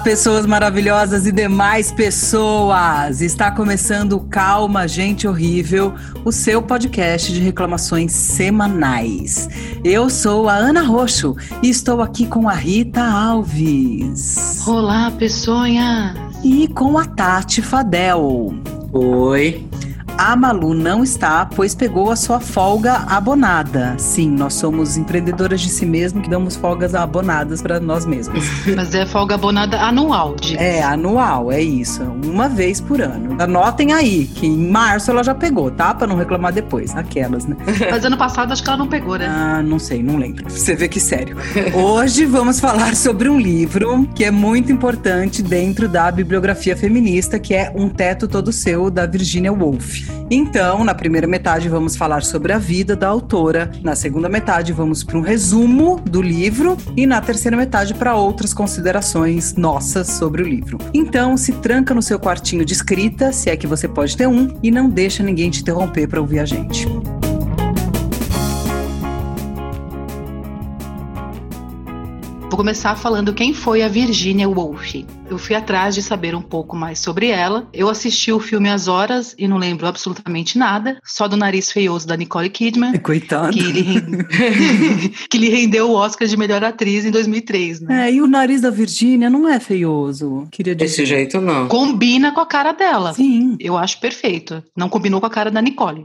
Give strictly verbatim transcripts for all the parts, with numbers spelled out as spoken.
pessoas maravilhosas e demais pessoas! Está começando o Calma Gente Horrível, o seu podcast de reclamações semanais. Eu sou a Ana Roxo e estou aqui com a Rita Alves. Olá, pessoinha! E com a Tati Fadel. Oi! A Malu não está, pois pegou a sua folga abonada. Sim, nós somos empreendedoras de si mesmo que damos folgas abonadas para nós mesmos. Mas é folga abonada anual, diz. É, anual, é isso. Uma vez por ano. Anotem aí, que em março ela já pegou, tá? Pra não reclamar depois, aquelas, né? Mas ano passado acho que ela não pegou, né? Ah, não sei, não lembro. Você vê que sério. Hoje vamos falar sobre um livro que é muito importante dentro da bibliografia feminista, que é Um Teto Todo Seu, da Virginia Woolf. Então, na primeira metade vamos falar sobre a vida da autora, na segunda metade vamos para um resumo do livro e na terceira metade para outras considerações nossas sobre o livro. Então, se tranca no seu quartinho de escrita, se é que você pode ter um, e não deixa ninguém te interromper para ouvir a gente. Vou começar falando quem foi a Virginia Woolf. Eu fui atrás de saber um pouco mais sobre ela. Eu assisti o filme As Horas e não lembro absolutamente nada, só do nariz feioso da Nicole Kidman. Coitada. Que lhe, rende... que lhe rendeu o Oscar de melhor atriz em dois mil e três, né? É, e o nariz da Virginia não é feioso, queria dizer. Desse jeito não. Combina com a cara dela. Sim. Eu acho perfeito. Não combinou com a cara da Nicole.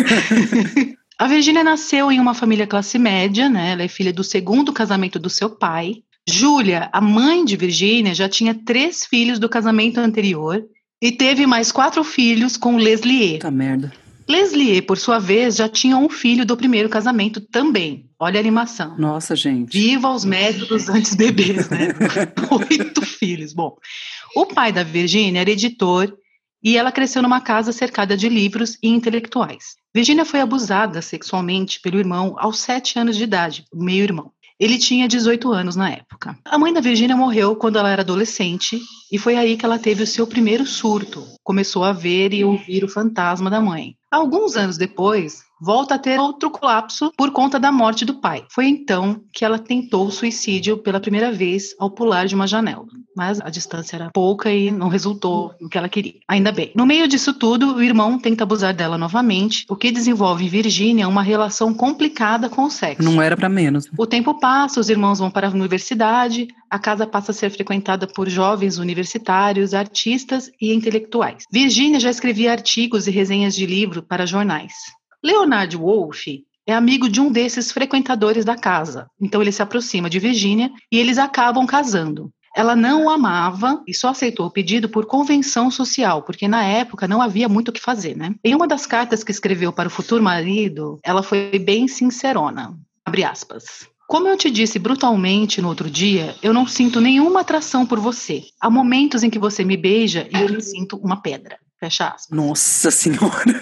A Virginia nasceu em uma família classe média, né? Ela é filha do segundo casamento do seu pai. Júlia, a mãe de Virginia, já tinha três filhos do casamento anterior e teve mais quatro filhos com Leslie. Puta merda. Leslie, por sua vez, já tinha um filho do primeiro casamento também. Olha a animação. Nossa, gente. Viva os métodos antes bebês, né? Oito filhos. Bom, o pai da Virginia era editor e ela cresceu numa casa cercada de livros e intelectuais. Virginia foi abusada sexualmente pelo irmão aos sete anos de idade, o meio-irmão. Ele tinha dezoito anos na época. A mãe da Virginia morreu quando ela era adolescente e foi aí que ela teve o seu primeiro surto. Começou a ver e ouvir o fantasma da mãe. Alguns anos depois, volta a ter outro colapso por conta da morte do pai. Foi então que ela tentou o suicídio pela primeira vez ao pular de uma janela. Mas a distância era pouca e não resultou no que ela queria. Ainda bem. No meio disso tudo, o irmão tenta abusar dela novamente, o que desenvolve em Virginia uma relação complicada com o sexo. Não era pra menos. O tempo passa, os irmãos vão para a universidade, a casa passa a ser frequentada por jovens universitários, artistas e intelectuais. Virginia já escrevia artigos e resenhas de livro para jornais. Leonard Woolf é amigo de um desses frequentadores da casa, então ele se aproxima de Virginia e eles acabam casando. Ela não o amava e só aceitou o pedido por convenção social, porque na época não havia muito o que fazer, né? Em uma das cartas que escreveu para o futuro marido, ela foi bem sincerona, abre aspas. Como eu te disse brutalmente no outro dia, eu não sinto nenhuma atração por você. Há momentos em que você me beija e eu me sinto uma pedra. Fecha aspas. Nossa Senhora!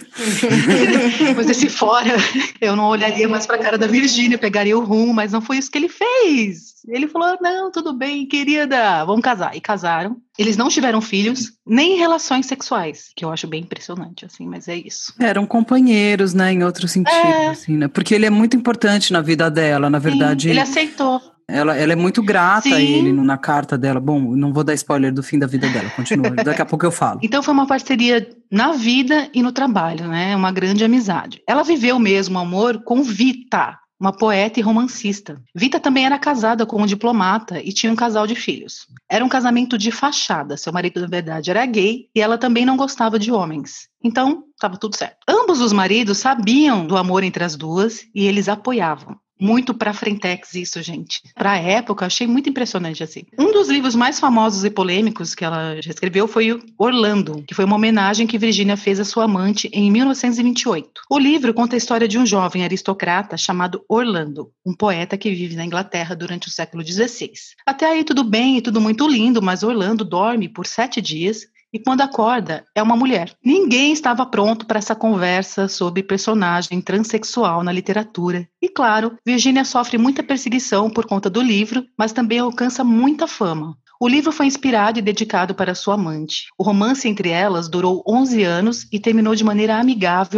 Mas esse fora, eu não olharia mais para a cara da Virginia, pegaria o rumo, mas não foi isso que ele fez. Ele falou, não, tudo bem, querida, vamos casar. E casaram. Eles não tiveram filhos, nem relações sexuais, que eu acho bem impressionante, assim, mas é isso. Eram companheiros, né, em outro sentido, é. assim, né? Porque ele é muito importante na vida dela, na verdade. Sim, ele aceitou. Ela, ela é muito grata Sim. a ele na carta dela. Bom, não vou dar spoiler do fim da vida dela, continua. Daqui a pouco eu falo. Então foi uma parceria na vida e no trabalho, né? Uma grande amizade. Ela viveu mesmo o amor com Vita, uma poeta e romancista. Vita também era casada com um diplomata e tinha um casal de filhos. Era um casamento de fachada. Seu marido, na verdade, era gay e ela também não gostava de homens. Então, estava tudo certo. Ambos os maridos sabiam do amor entre as duas e eles apoiavam. Muito pra frentex isso, gente. Pra época, achei muito impressionante, assim. Um dos livros mais famosos e polêmicos que ela já escreveu foi o Orlando, que foi uma homenagem que Virginia fez à sua amante em mil novecentos e vinte e oito. O livro conta a história de um jovem aristocrata chamado Orlando, um poeta que vive na Inglaterra durante o século dezesseis. Até aí tudo bem e tudo muito lindo, mas Orlando dorme por sete dias e quando acorda, é uma mulher. Ninguém estava pronto para essa conversa sobre personagem transexual na literatura. E claro, Virginia sofre muita perseguição por conta do livro, mas também alcança muita fama. O livro foi inspirado e dedicado para sua amante. O romance entre elas durou onze anos e terminou de maneira amigável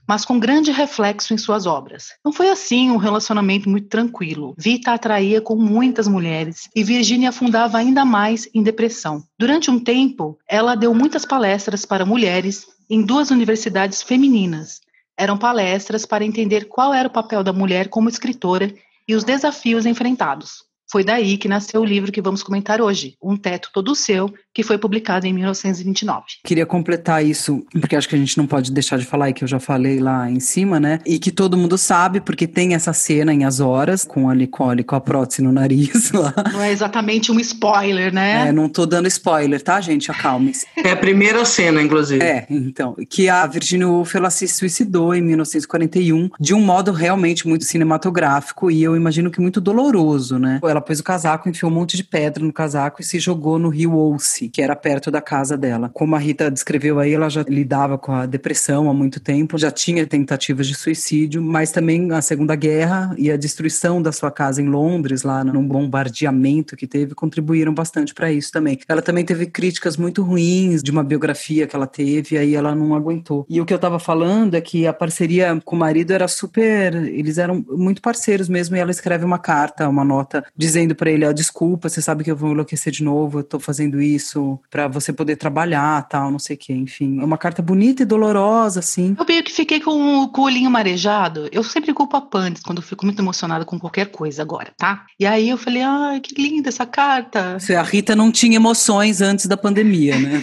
mas com grande reflexo em suas obras. Não foi assim um relacionamento muito tranquilo. Vita atraía com muitas mulheres e Virginia afundava ainda mais em depressão. Durante um tempo, ela deu muitas palestras para mulheres em duas universidades femininas. Eram palestras para entender qual era o papel da mulher como escritora e os desafios enfrentados. Foi daí que nasceu o livro que vamos comentar hoje, Um Teto Todo Seu, que foi publicado em mil novecentos e vinte e nove. Queria completar isso, porque acho que a gente não pode deixar de falar, e que eu já falei lá em cima, né? E que todo mundo sabe, porque tem essa cena em As Horas, com a Nicole com a prótese no nariz lá. Não é exatamente um spoiler, né? É, não tô dando spoiler, tá, gente? Acalme-se. É a primeira cena, inclusive. É, então, que a Virginia Woolf, ela se suicidou em mil novecentos e quarenta e um, de um modo realmente muito cinematográfico, e eu imagino que muito doloroso, né? Ela pôs o casaco, enfiou um monte de pedra no casaco e se jogou no rio Ouse, que era perto da casa dela. Como a Rita descreveu aí, ela já lidava com a depressão há muito tempo, já tinha tentativas de suicídio, mas também a Segunda Guerra e a destruição da sua casa em Londres, lá num bombardeamento que teve, contribuíram bastante para isso também. Ela também teve críticas muito ruins de uma biografia que ela teve, aí ela não aguentou. E o que eu tava falando é que a parceria com o marido era super... Eles eram muito parceiros mesmo, e ela escreve uma carta, uma nota, dizendo para ele, ó, desculpa, você sabe que eu vou enlouquecer de novo, eu tô fazendo isso para você poder trabalhar, tal, não sei o que, enfim. É uma carta bonita e dolorosa, assim. Eu meio que fiquei com o, com o olhinho marejado. Eu sempre culpo a Pandes quando eu fico muito emocionada com qualquer coisa agora, tá? E aí eu falei, ai, que linda essa carta. A Rita não tinha emoções antes da pandemia, né?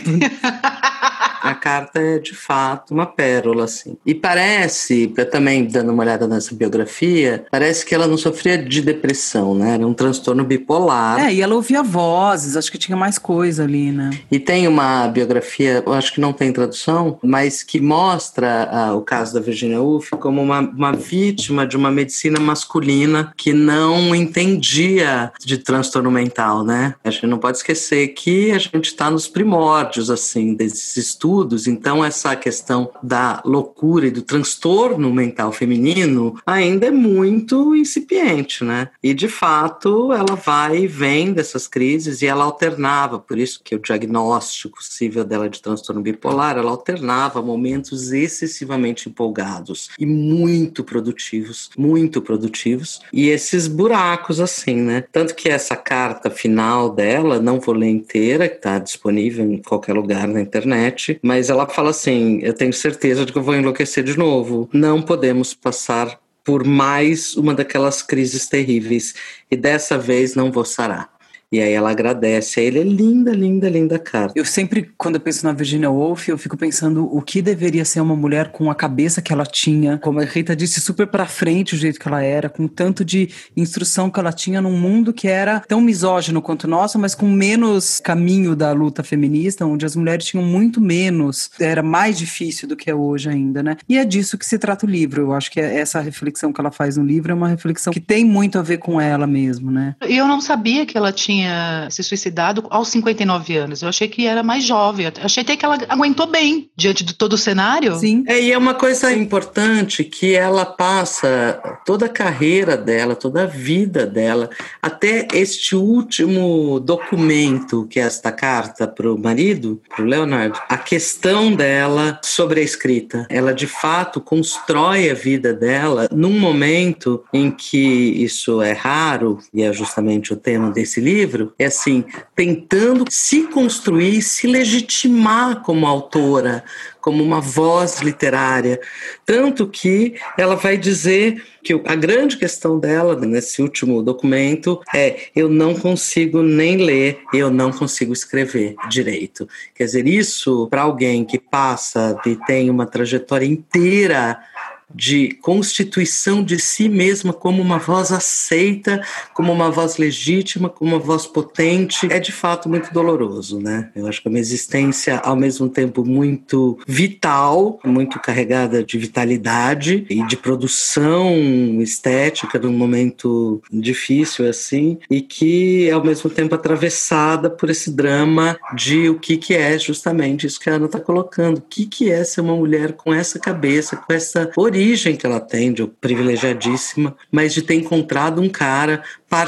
A carta é, de fato, uma pérola, assim. E parece, eu também dando uma olhada nessa biografia, parece que ela não sofria de depressão, né? Era um transtorno bipolar. É, e ela ouvia vozes, acho que tinha mais coisa ali, né? E tem uma biografia, eu acho que não tem tradução, mas que mostra ah, o caso da Virginia Woolf como uma, uma vítima de uma medicina masculina que não entendia de transtorno mental, né? A gente não pode esquecer que a gente está nos primórdios, assim, desses estudos. Então essa questão da loucura e do transtorno mental feminino ainda é muito incipiente, né? E de fato ela vai e vem dessas crises e ela alternava, por isso que o diagnóstico possível dela de transtorno bipolar, ela alternava momentos excessivamente empolgados e muito produtivos, muito produtivos, e esses buracos assim, né? Tanto que essa carta final dela, não vou ler inteira, que está disponível em qualquer lugar na internet, mas ela fala assim, eu tenho certeza de que eu vou enlouquecer de novo. Não podemos passar por mais uma daquelas crises terríveis. E dessa vez não vou sarar. E aí ela agradece a ele. É linda, linda, linda carta. Eu sempre, quando eu penso na Virginia Woolf, eu fico pensando o que deveria ser uma mulher com a cabeça que ela tinha, como a Rita disse, super pra frente o jeito que ela era, com tanto de instrução que ela tinha num mundo que era tão misógino quanto o nosso, mas com menos caminho da luta feminista, onde as mulheres tinham muito menos, era mais difícil do que é hoje ainda, né? E é disso que se trata o livro. Eu acho que essa reflexão que ela faz no livro é uma reflexão que tem muito a ver com ela mesmo, né? E eu não sabia que ela tinha tinha se suicidado aos cinquenta e nove anos. Eu achei que era mais jovem. Eu achei até que ela aguentou bem diante de todo o cenário. Sim. É, e é uma coisa importante que ela passa toda a carreira dela, toda a vida dela, até este último documento, que é esta carta para o marido, para o Leonard, a questão dela sobre a escrita. Ela, de fato, constrói a vida dela num momento em que isso é raro, e é justamente o tema desse livro, é assim, tentando se construir, se legitimar como autora, como uma voz literária. Tanto que ela vai dizer que a grande questão dela, nesse último documento, é eu não consigo nem ler, eu não consigo escrever direito. Quer dizer, isso para alguém que passa e tem uma trajetória inteira de constituição de si mesma como uma voz aceita, como uma voz legítima, como uma voz potente, é de fato muito doloroso, né? Eu acho que é uma existência ao mesmo tempo muito vital, muito carregada de vitalidade e de produção estética num momento difícil assim, e que ao mesmo tempo atravessada por esse drama de o que que é justamente isso que a Ana está colocando, o que que é ser uma mulher com essa cabeça, com essa origem origem que ela tem, de privilegiadíssima, mas de ter encontrado um cara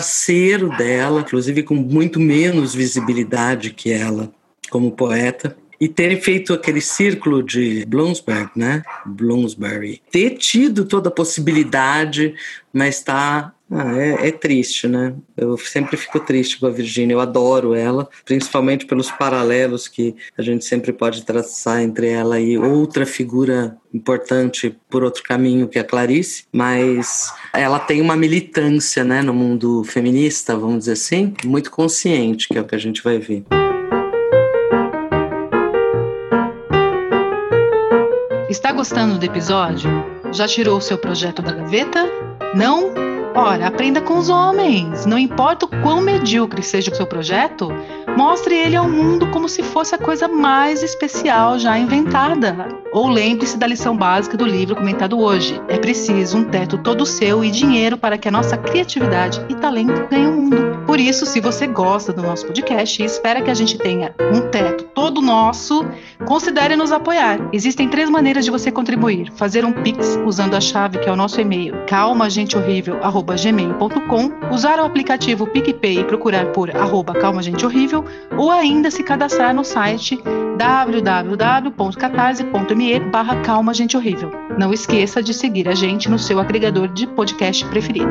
parceiro dela, inclusive com muito menos visibilidade que ela como poeta, e terem feito aquele círculo de Bloomsbury, né? Bloomsbury. Ter tido toda a possibilidade, mas tá... Ah, é, é triste, né? Eu sempre fico triste com a Virginia, eu adoro ela, principalmente pelos paralelos que a gente sempre pode traçar entre ela e outra figura importante por outro caminho, que é a Clarice, mas ela tem uma militância, né, no mundo feminista, vamos dizer assim, muito consciente, que é o que a gente vai ver. Está gostando do episódio? Já tirou o seu projeto da gaveta? Não? Ora, aprenda com os homens. Não importa o quão medíocre seja o seu projeto, mostre ele ao mundo como se fosse a coisa mais especial já inventada. Ou lembre-se da lição básica do livro comentado hoje. É preciso um teto todo seu e dinheiro para que a nossa criatividade e talento ganhem o mundo. Por isso, se você gosta do nosso podcast e espera que a gente tenha um teto todo nosso, considere nos apoiar. Existem três maneiras de você contribuir. Fazer um Pix usando a chave que é o nosso e-mail, calma gente horrível arroba gmail ponto com, usar o aplicativo PicPay e procurar por arroba calma gente horrível, ou ainda se cadastrar no site w w w ponto catarse ponto m e barra calma gente horrível. Não esqueça de seguir a gente no seu agregador de podcast preferido.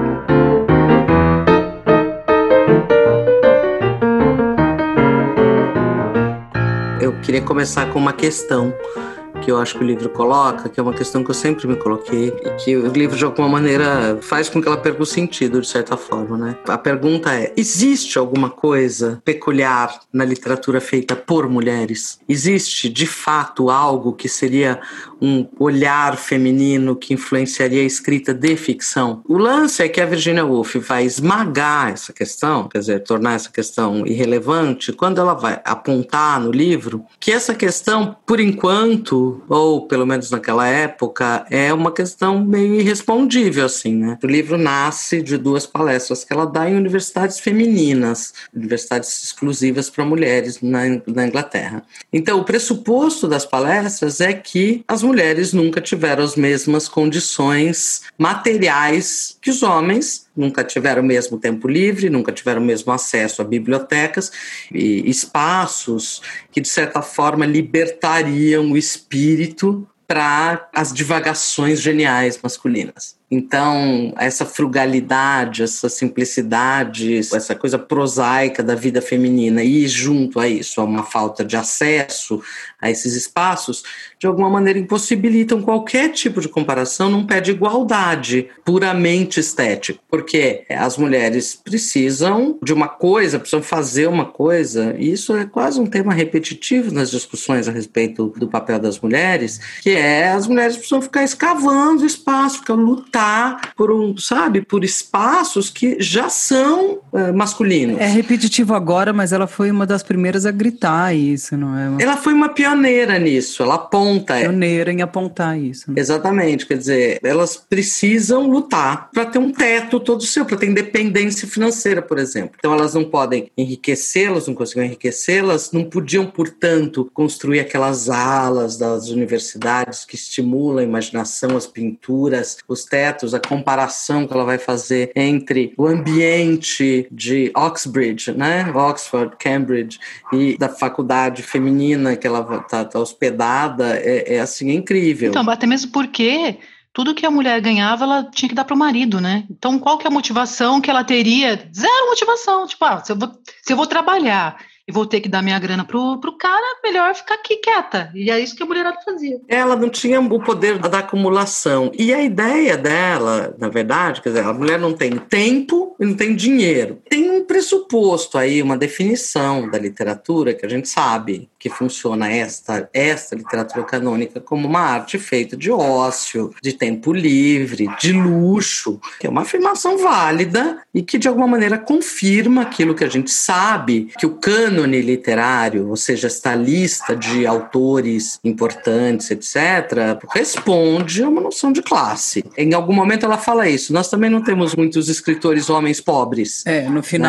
Eu queria começar com uma questão que eu acho que o livro coloca, que é uma questão que eu sempre me coloquei, e que o livro, de alguma maneira, faz com que ela perca o sentido, de certa forma, né? A pergunta é, existe alguma coisa peculiar na literatura feita por mulheres? Existe, de fato, algo que seria um olhar feminino que influenciaria a escrita de ficção? O lance é que a Virginia Woolf vai esmagar essa questão, quer dizer, tornar essa questão irrelevante, quando ela vai apontar no livro que essa questão, por enquanto, ou pelo menos naquela época, é uma questão meio irrespondível, assim, né? O livro nasce de duas palestras que ela dá em universidades femininas, universidades exclusivas para mulheres na, na Inglaterra. Então, o pressuposto das palestras é que as mulheres nunca tiveram as mesmas condições materiais que os homens, nunca tiveram o mesmo tempo livre, nunca tiveram o mesmo acesso a bibliotecas e espaços que, de certa forma, libertariam o espírito para as divagações geniais masculinas. Então, essa frugalidade, essa simplicidade, essa coisa prosaica da vida feminina e junto a isso, a uma falta de acesso a esses espaços, de alguma maneira impossibilitam qualquer tipo de comparação num pé de igualdade puramente estético. Porque as mulheres precisam de uma coisa, precisam fazer uma coisa, e isso é quase um tema repetitivo nas discussões a respeito do papel das mulheres, que é as mulheres precisam ficar escavando espaço, ficar lutando por um, sabe, por espaços que já são uh, masculinos. É repetitivo agora, mas ela foi uma das primeiras a gritar isso, não é? Ela foi uma pioneira nisso, ela aponta. Pioneira em apontar isso. Né? Exatamente, quer dizer, elas precisam lutar para ter um teto todo seu, para ter independência financeira, por exemplo. Então elas não podem enriquecê-las, não conseguem enriquecê-las, não podiam, portanto, construir aquelas alas das universidades que estimulam a imaginação, as pinturas, os tetos, a comparação que ela vai fazer entre o ambiente de Oxbridge, né, Oxford, Cambridge, e da faculdade feminina que ela está tá hospedada, é, é assim, é incrível. Então, até mesmo porque tudo que a mulher ganhava, ela tinha que dar para o marido, né? Então, qual que é a motivação que ela teria? Zero motivação. Tipo, ah, se eu vou, se eu vou trabalhar e vou ter que dar minha grana pro, pro cara, melhor ficar aqui quieta. E é isso que a mulherada fazia. Ela não tinha o poder da acumulação. E a ideia dela, na verdade, quer dizer, a mulher não tem tempo e não tem dinheiro. Tem um pressuposto aí, uma definição da literatura que a gente sabe que funciona esta, esta literatura canônica como uma arte feita de ócio, de tempo livre, de luxo, que é uma afirmação válida e que de alguma maneira confirma aquilo que a gente sabe, que o cânone literário, ou seja, esta lista de autores importantes, etcétera, responde a uma noção de classe. Em algum momento ela fala isso, nós também não temos muitos escritores homens pobres. É, no final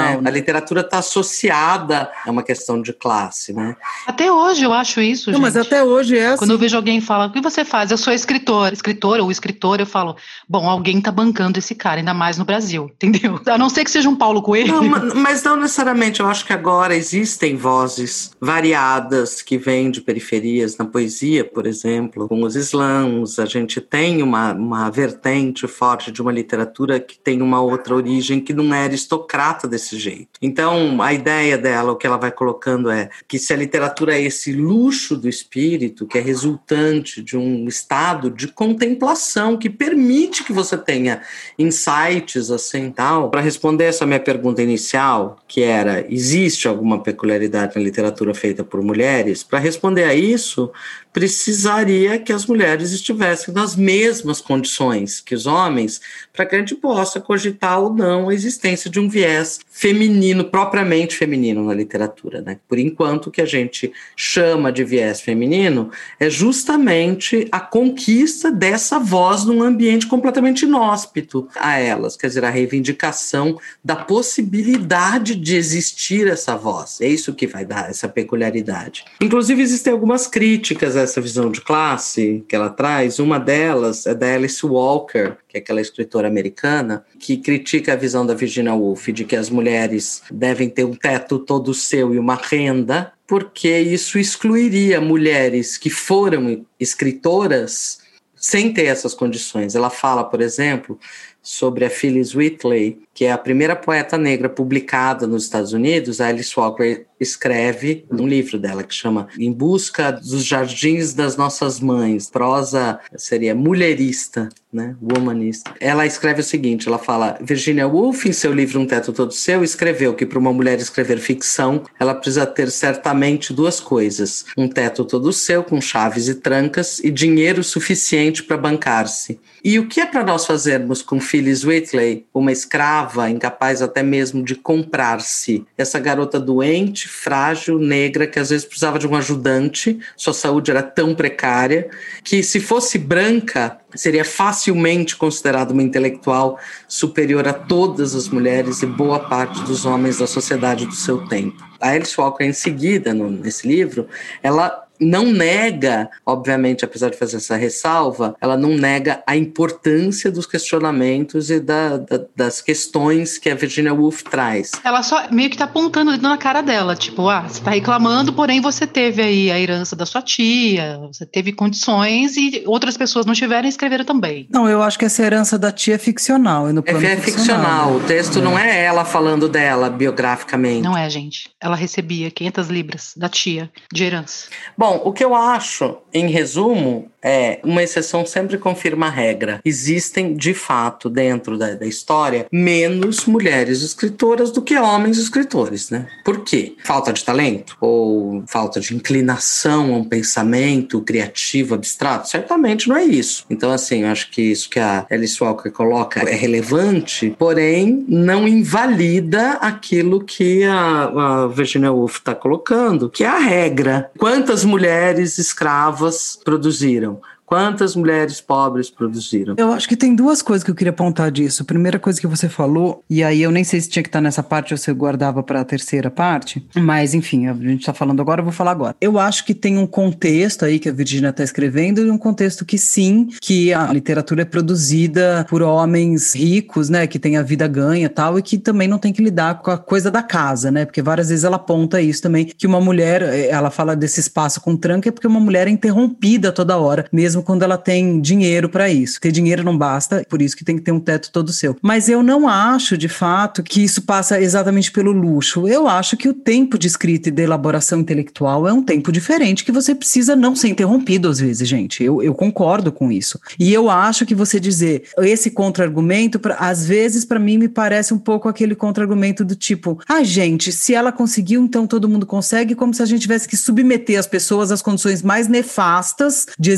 né? A literatura está associada a uma questão de classe, né? Até hoje eu acho isso, Não, gente. mas até hoje é assim. Quando eu vejo alguém falar, o que você faz? Eu sou escritor, escritora ou escritor, eu falo, bom, alguém tá bancando esse cara, ainda mais no Brasil, entendeu? A não ser que seja um Paulo Coelho. Não, mas não necessariamente, eu acho que agora existem vozes variadas que vêm de periferias na poesia, por exemplo, com os slams, a gente tem uma, uma vertente forte de uma literatura que tem uma outra origem que não é aristocrata desse jeito. Então, a ideia dela, o que ela vai colocando é que se a literatura é esse luxo do espírito, que é resultante de um estado de contemplação que permite que você tenha insights assim tal, para responder essa minha pergunta inicial, que era, existe alguma peculiaridade na literatura feita por mulheres? Para responder a isso, precisaria que as mulheres estivessem nas mesmas condições que os homens, para que a gente possa cogitar ou não a existência de um viés feminino, propriamente feminino na literatura, né? Por enquanto, o que a gente chama de viés feminino é justamente a conquista dessa voz num ambiente completamente inóspito a elas, quer dizer, a reivindicação da possibilidade de existir essa voz. É isso que vai dar essa peculiaridade. Inclusive, existem algumas críticas a essa visão de classe que ela traz. Uma delas é da Alice Walker, que é aquela escritora americana, que critica a visão da Virginia Woolf de que as mulheres devem ter um teto todo seu e uma renda, porque isso excluiria mulheres que foram escritoras sem ter essas condições. Ela fala, por exemplo, sobre a Phyllis Wheatley, que é a primeira poeta negra publicada nos Estados Unidos. A Alice Walker escreve um livro dela que chama Em Busca dos Jardins das Nossas Mães. Prosa seria mulherista, né? Womanista. Ela escreve o seguinte, ela fala, Virginia Woolf, em seu livro Um Teto Todo Seu, escreveu que para uma mulher escrever ficção, ela precisa ter certamente duas coisas. Um teto todo seu, com chaves e trancas, e dinheiro suficiente para bancar-se. E o que é para nós fazermos com Phyllis Wheatley, uma escrava, incapaz até mesmo de comprar-se? Essa garota doente, frágil, negra, que às vezes precisava de um ajudante, sua saúde era tão precária, que se fosse branca, seria facilmente considerada uma intelectual superior a todas as mulheres e boa parte dos homens da sociedade do seu tempo. A Alice Walker, em seguida, no, nesse livro, ela não nega, obviamente, apesar de fazer essa ressalva, ela não nega a importância dos questionamentos e da, da, das questões que a Virginia Woolf traz. Ela só meio que tá apontando na cara dela, tipo, ah, você tá reclamando, porém você teve aí a herança da sua tia, você teve condições e outras pessoas não tiveram e escreveram também. Não, eu acho que essa herança da tia é ficcional. É, no plano é, é ficcional, o texto é. não é ela falando dela biograficamente. Não é, gente. Ela recebia quinhentas libras da tia de herança. Bom, Bom, o que eu acho, em resumo, é uma exceção sempre confirma a regra. Existem, de fato, dentro da, da história, menos mulheres escritoras do que homens escritores, né? Por quê? Falta de talento? Ou falta de inclinação a um pensamento criativo, abstrato? Certamente não é isso. Então, assim, eu acho que isso que a Alice Walker coloca é relevante, porém não invalida aquilo que a, a Virginia Woolf está colocando, que é a regra. Quantas mulheres mulheres escravas produziram? Quantas mulheres pobres produziram? Eu acho que tem duas coisas que eu queria apontar disso. A primeira coisa que você falou, e aí eu nem sei se tinha que estar nessa parte ou se eu guardava para a terceira parte, mas enfim, a gente está falando agora, eu vou falar agora. Eu acho que tem um contexto aí que a Virginia está escrevendo e um contexto que sim, que a literatura é produzida por homens ricos, né, que tem a vida ganha e tal, e que também não tem que lidar com a coisa da casa, né, porque várias vezes ela aponta isso também, que uma mulher, ela fala desse espaço com tranca, é porque uma mulher é interrompida toda hora, mesmo quando ela tem dinheiro para isso. Ter dinheiro não basta, por isso que tem que ter um teto todo seu. Mas eu não acho, de fato, que isso passa exatamente pelo luxo. Eu acho que o tempo de escrita e de elaboração intelectual é um tempo diferente, que você precisa não ser interrompido às vezes, gente. Eu, eu concordo com isso. E eu acho que você dizer esse contra-argumento, pra, às vezes, para mim, me parece um pouco aquele contra-argumento do tipo, ah, gente, se ela conseguiu, então todo mundo consegue, como se a gente tivesse que submeter as pessoas às condições mais nefastas de existência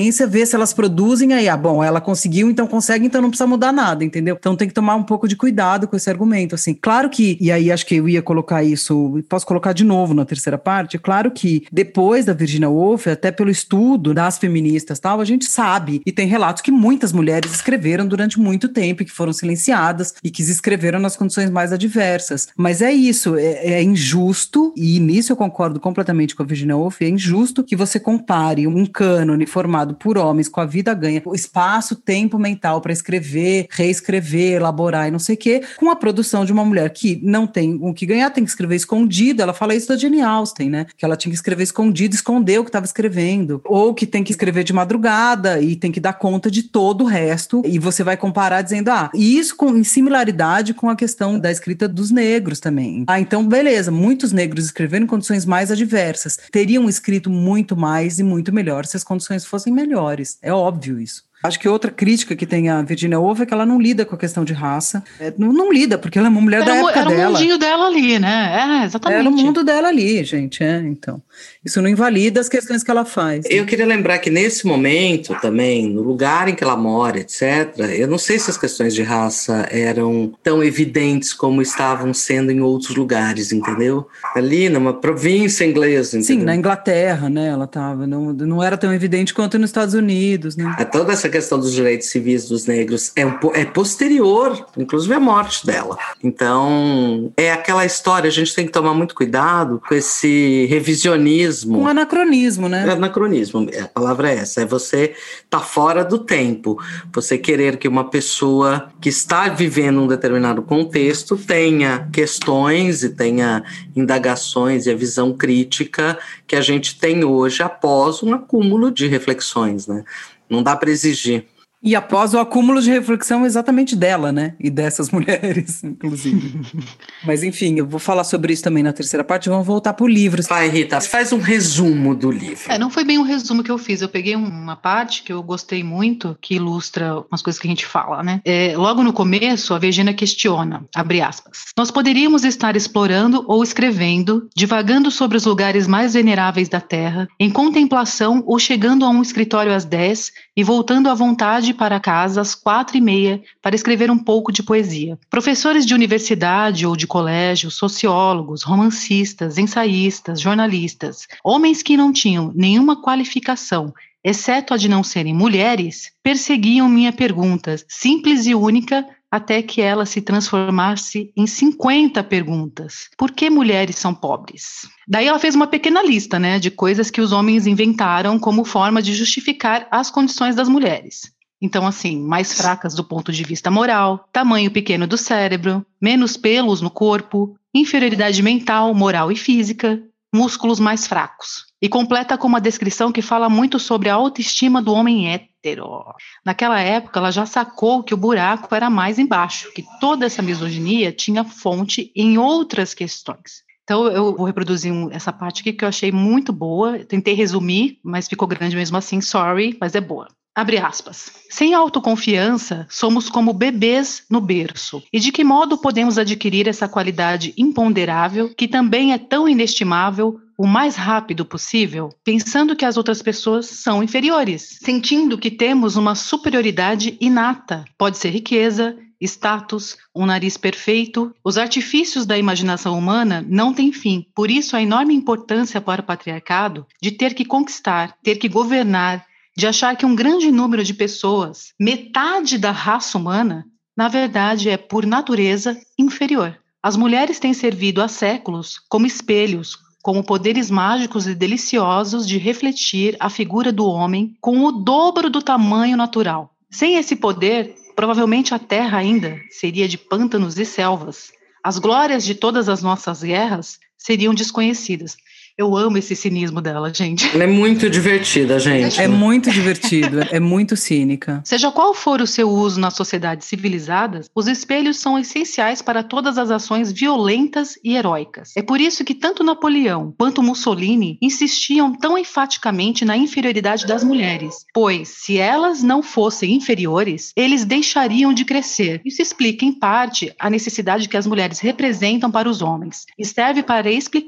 concorrência, ver se elas produzem, aí, ah, bom, ela conseguiu, então consegue, então não precisa mudar nada, entendeu? Então tem que tomar um pouco de cuidado com esse argumento, assim. Claro que, e aí acho que eu ia colocar isso, posso colocar de novo na terceira parte, claro que depois da Virginia Woolf, até pelo estudo das feministas e tal, a gente sabe, e tem relatos que muitas mulheres escreveram durante muito tempo, que foram silenciadas e que escreveram nas condições mais adversas. Mas é isso, é, é injusto, e nisso eu concordo completamente com a Virginia Woolf, é injusto que você compare um cânone formado por homens com a vida ganha, o espaço, tempo mental para escrever, reescrever, elaborar e não sei o quê, com a produção de uma mulher que não tem o que ganhar, tem que escrever escondido. Ela fala isso da Jane Austen, né? Que ela tinha que escrever escondido, esconder o que estava escrevendo. Ou que tem que escrever de madrugada e tem que dar conta de todo o resto. E você vai comparar dizendo, ah, e isso com, em similaridade com a questão da escrita dos negros também. Ah, então beleza, muitos negros escreveram em condições mais adversas. Teriam escrito muito mais e muito melhor se as condições fossem melhores. É óbvio isso. Acho que outra crítica que tem a Virginia Woolf é que ela não lida com a questão de raça. É, não, não lida, porque ela é uma mulher era da época era dela. Era o mundinho dela ali, né? É, exatamente. Era o mundo dela ali, gente. É, então. Isso não invalida as questões que ela faz. Eu queria lembrar que nesse momento também, no lugar em que ela mora, etcétera, eu não sei se as questões de raça eram tão evidentes como estavam sendo em outros lugares, entendeu? Ali numa província inglesa, entendeu? Sim, na Inglaterra, né? Ela estava. Não, não era tão evidente quanto nos Estados Unidos, né? A toda essa questão dos direitos civis dos negros é, um, é posterior, inclusive à morte dela. Então, é aquela história, a gente tem que tomar muito cuidado com esse revisionismo. Um anacronismo, né? É anacronismo, a palavra é essa, é você estar tá fora do tempo, você querer que uma pessoa que está vivendo um determinado contexto tenha questões e tenha indagações e a visão crítica que a gente tem hoje após um acúmulo de reflexões, né? Não dá para exigir. E após o acúmulo de reflexão exatamente dela, né? E dessas mulheres, inclusive. Mas enfim, eu vou falar sobre isso também na terceira parte. Vamos voltar pro livro. Vai, Rita, faz um resumo do livro. É, não foi bem um resumo que eu fiz. Eu peguei uma parte que eu gostei muito, que ilustra umas coisas que a gente fala, né? É, logo no começo, a Virginia questiona, abre aspas, nós poderíamos estar explorando ou escrevendo, divagando sobre os lugares mais veneráveis da Terra, em contemplação ou chegando a um escritório às dez e voltando à vontade para casa às quatro e meia para escrever um pouco de poesia. Professores de universidade ou de colégio, sociólogos, romancistas, ensaístas, jornalistas, homens que não tinham nenhuma qualificação, exceto a de não serem mulheres, perseguiam minha pergunta, simples e única, até que ela se transformasse em cinquenta perguntas. Por que mulheres são pobres? Daí ela fez uma pequena lista, né, de coisas que os homens inventaram como forma de justificar as condições das mulheres. Então, assim, mais fracas do ponto de vista moral, tamanho pequeno do cérebro, menos pelos no corpo, inferioridade mental, moral e física, músculos mais fracos. E completa com uma descrição que fala muito sobre a autoestima do homem hétero. Naquela época, ela já sacou que o buraco era mais embaixo, que toda essa misoginia tinha fonte em outras questões. Então, eu vou reproduzir um, essa parte aqui que eu achei muito boa. Tentei resumir, mas ficou grande mesmo assim, sorry, mas é boa. Abre aspas. Sem autoconfiança, somos como bebês no berço. E de que modo podemos adquirir essa qualidade imponderável, que também é tão inestimável, o mais rápido possível, pensando que as outras pessoas são inferiores, sentindo que temos uma superioridade inata. Pode ser riqueza, status, um nariz perfeito. Os artifícios da imaginação humana não têm fim. Por isso, a enorme importância para o patriarcado de ter que conquistar, ter que governar, de achar que um grande número de pessoas, metade da raça humana, na verdade é, por natureza, inferior. As mulheres têm servido há séculos como espelhos, como poderes mágicos e deliciosos de refletir a figura do homem com o dobro do tamanho natural. Sem esse poder, provavelmente a Terra ainda seria de pântanos e selvas. As glórias de todas as nossas guerras seriam desconhecidas. Eu amo esse cinismo dela, gente. Ela é muito divertida, gente. É muito divertido, é muito cínica. Seja qual for o seu uso nas sociedades civilizadas, os espelhos são essenciais para todas as ações violentas e heróicas. É por isso que tanto Napoleão quanto Mussolini insistiam tão enfaticamente na inferioridade das mulheres, pois, se elas não fossem inferiores, eles deixariam de crescer. Isso explica, em parte, a necessidade que as mulheres representam para os homens e serve para explicar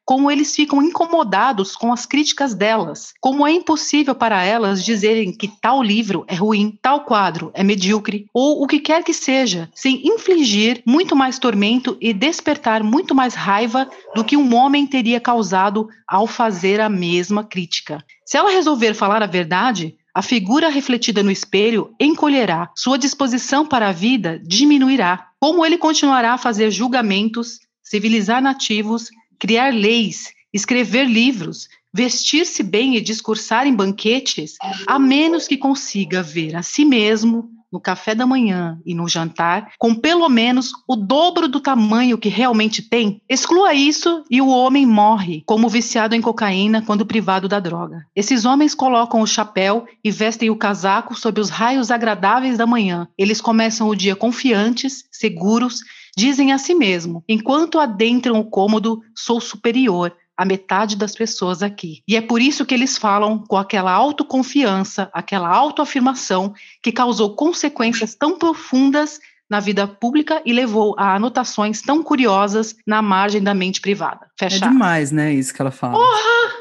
como eles ficam incomodados com as críticas delas, como é impossível para elas dizerem que tal livro é ruim, tal quadro é medíocre, ou o que quer que seja, sem infligir muito mais tormento e despertar muito mais raiva do que um homem teria causado ao fazer a mesma crítica. Se ela resolver falar a verdade, a figura refletida no espelho encolherá, sua disposição para a vida diminuirá. Como ele continuará a fazer julgamentos, civilizar nativos, criar leis, escrever livros, vestir-se bem e discursar em banquetes, a menos que consiga ver a si mesmo no café da manhã e no jantar, com pelo menos o dobro do tamanho que realmente tem, exclua isso e o homem morre, como viciado em cocaína quando privado da droga. Esses homens colocam o chapéu e vestem o casaco sob os raios agradáveis da manhã. Eles começam o dia confiantes, seguros, dizem a si mesmo, enquanto adentram o cômodo, sou superior a metade das pessoas aqui. E é por isso que eles falam com aquela autoconfiança, aquela autoafirmação que causou consequências tão profundas na vida pública e levou a anotações tão curiosas na margem da mente privada. Fecha. É demais, né, isso que ela fala. Porra!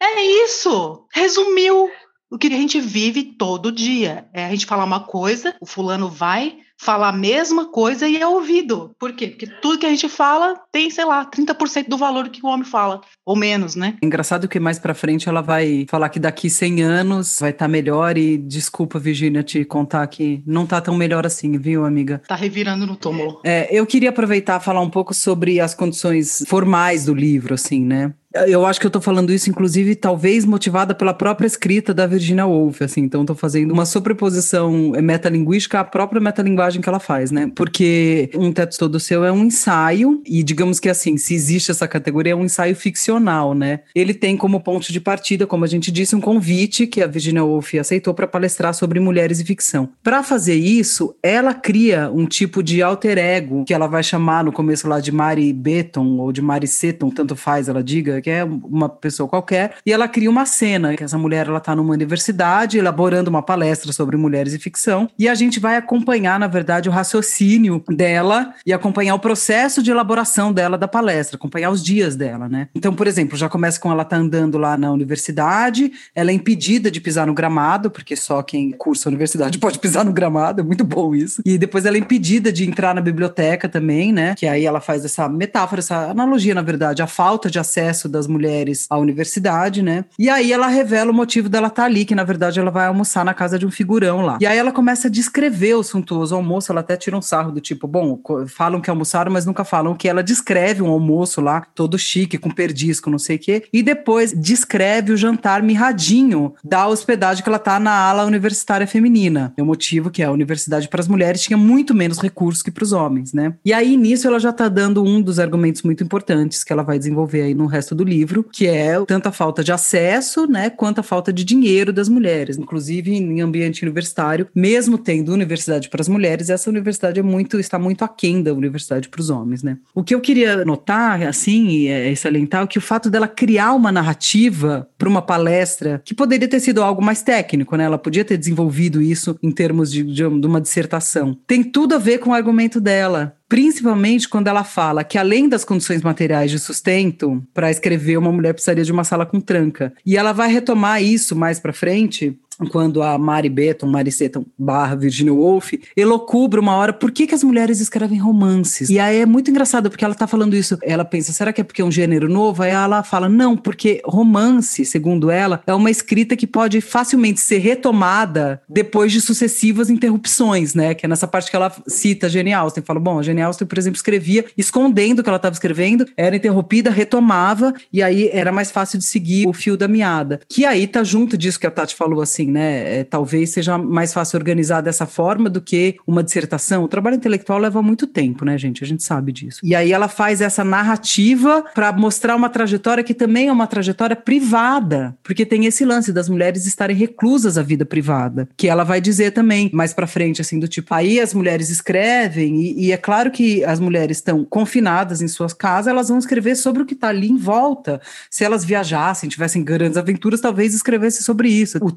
É isso! Resumiu o que a gente vive todo dia. É a gente falar uma coisa, o fulano vai falar a mesma coisa e é ouvido. Por quê? Porque tudo que a gente fala tem, sei lá, trinta por cento do valor que o homem fala. Ou menos, né? Engraçado que mais pra frente ela vai falar que daqui cem anos vai estar tá melhor e desculpa, Virgínia, te contar que não tá tão melhor assim, viu, amiga? Tá revirando no túmulo. É, eu queria aproveitar e falar um pouco sobre as condições formais do livro, assim, né? Eu acho que eu tô falando isso, inclusive, talvez motivada pela própria escrita da Virginia Woolf, assim, então tô fazendo uma sobreposição metalinguística à própria metalinguagem que ela faz, né? Porque Um Teto Todo Seu é um ensaio, e digamos que assim, se existe essa categoria, é um ensaio ficcional, né? Ele tem como ponto de partida, como a gente disse, um convite que a Virginia Woolf aceitou para palestrar sobre mulheres e ficção. Para fazer isso, ela cria um tipo de alter ego, que ela vai chamar no começo lá de Mary Beton, ou de Mary Seton, tanto faz ela diga, que é uma pessoa qualquer, e ela cria uma cena, que essa mulher ela tá numa universidade, elaborando uma palestra sobre mulheres e ficção, e a gente vai acompanhar, na verdade, o raciocínio dela e acompanhar o processo de elaboração dela da palestra, acompanhar os dias dela, né? Então, por exemplo, já começa com ela tá andando lá na universidade, ela é impedida de pisar no gramado, porque só quem cursa a universidade pode pisar no gramado, é muito bom isso, e depois ela é impedida de entrar na biblioteca também, né? Que aí ela faz essa metáfora, essa analogia, na verdade, a falta de acesso das mulheres à universidade, né? E aí ela revela o motivo dela estar ali, que na verdade ela vai almoçar na casa de um figurão lá. E aí ela começa a descrever o suntuoso almoço, ela até tira um sarro do tipo, bom, falam que almoçaram, mas nunca falam que ela descreve um almoço lá, todo chique, com perdisco, não sei o quê, e depois descreve o jantar mirradinho da hospedagem que ela tá na ala universitária feminina. É o motivo que a universidade para as mulheres tinha muito menos recursos que para os homens, né? E aí nisso ela já tá dando um dos argumentos muito importantes que ela vai desenvolver aí no resto do livro, que é tanto a falta de acesso, né, quanto a falta de dinheiro das mulheres, inclusive em ambiente universitário, mesmo tendo universidade para as mulheres, essa universidade é muito, está muito aquém da universidade para os homens, né? O que eu queria notar, assim, e é salientar, é que o fato dela criar uma narrativa para uma palestra, que poderia ter sido algo mais técnico, né? Ela podia ter desenvolvido isso em termos de, de, de uma dissertação. Tem tudo a ver com o argumento dela. Principalmente quando ela fala que além das condições materiais de sustento, para escrever uma mulher precisaria de uma sala com tranca. E ela vai retomar isso mais para frente, quando a Mary Beton, Mary Seton barra Virginia Woolf, elocubra uma hora por que, que as mulheres escrevem romances. E aí é muito engraçado, porque ela tá falando isso, ela pensa, será que é porque é um gênero novo? Aí ela fala, não, porque romance, segundo ela, é uma escrita que pode facilmente ser retomada depois de sucessivas interrupções, né? Que é nessa parte que ela cita a Jane Austen. Fala, bom, a Jane Austen, por exemplo, escrevia escondendo o que ela estava escrevendo, era interrompida, retomava, e aí era mais fácil de seguir o fio da meada. Que aí tá junto disso que a Tati falou, assim, né? É, talvez seja mais fácil organizar dessa forma do que uma dissertação. O trabalho intelectual leva muito tempo, né, gente? A gente sabe disso. E aí ela faz essa narrativa para mostrar uma trajetória que também é uma trajetória privada, porque tem esse lance das mulheres estarem reclusas à vida privada, que ela vai dizer também mais pra frente, assim, do tipo, aí as mulheres escrevem, e, e é claro que as mulheres estão confinadas em suas casas, elas vão escrever sobre o que tá ali em volta. Se elas viajassem, tivessem grandes aventuras, talvez escrevessem sobre isso. O tema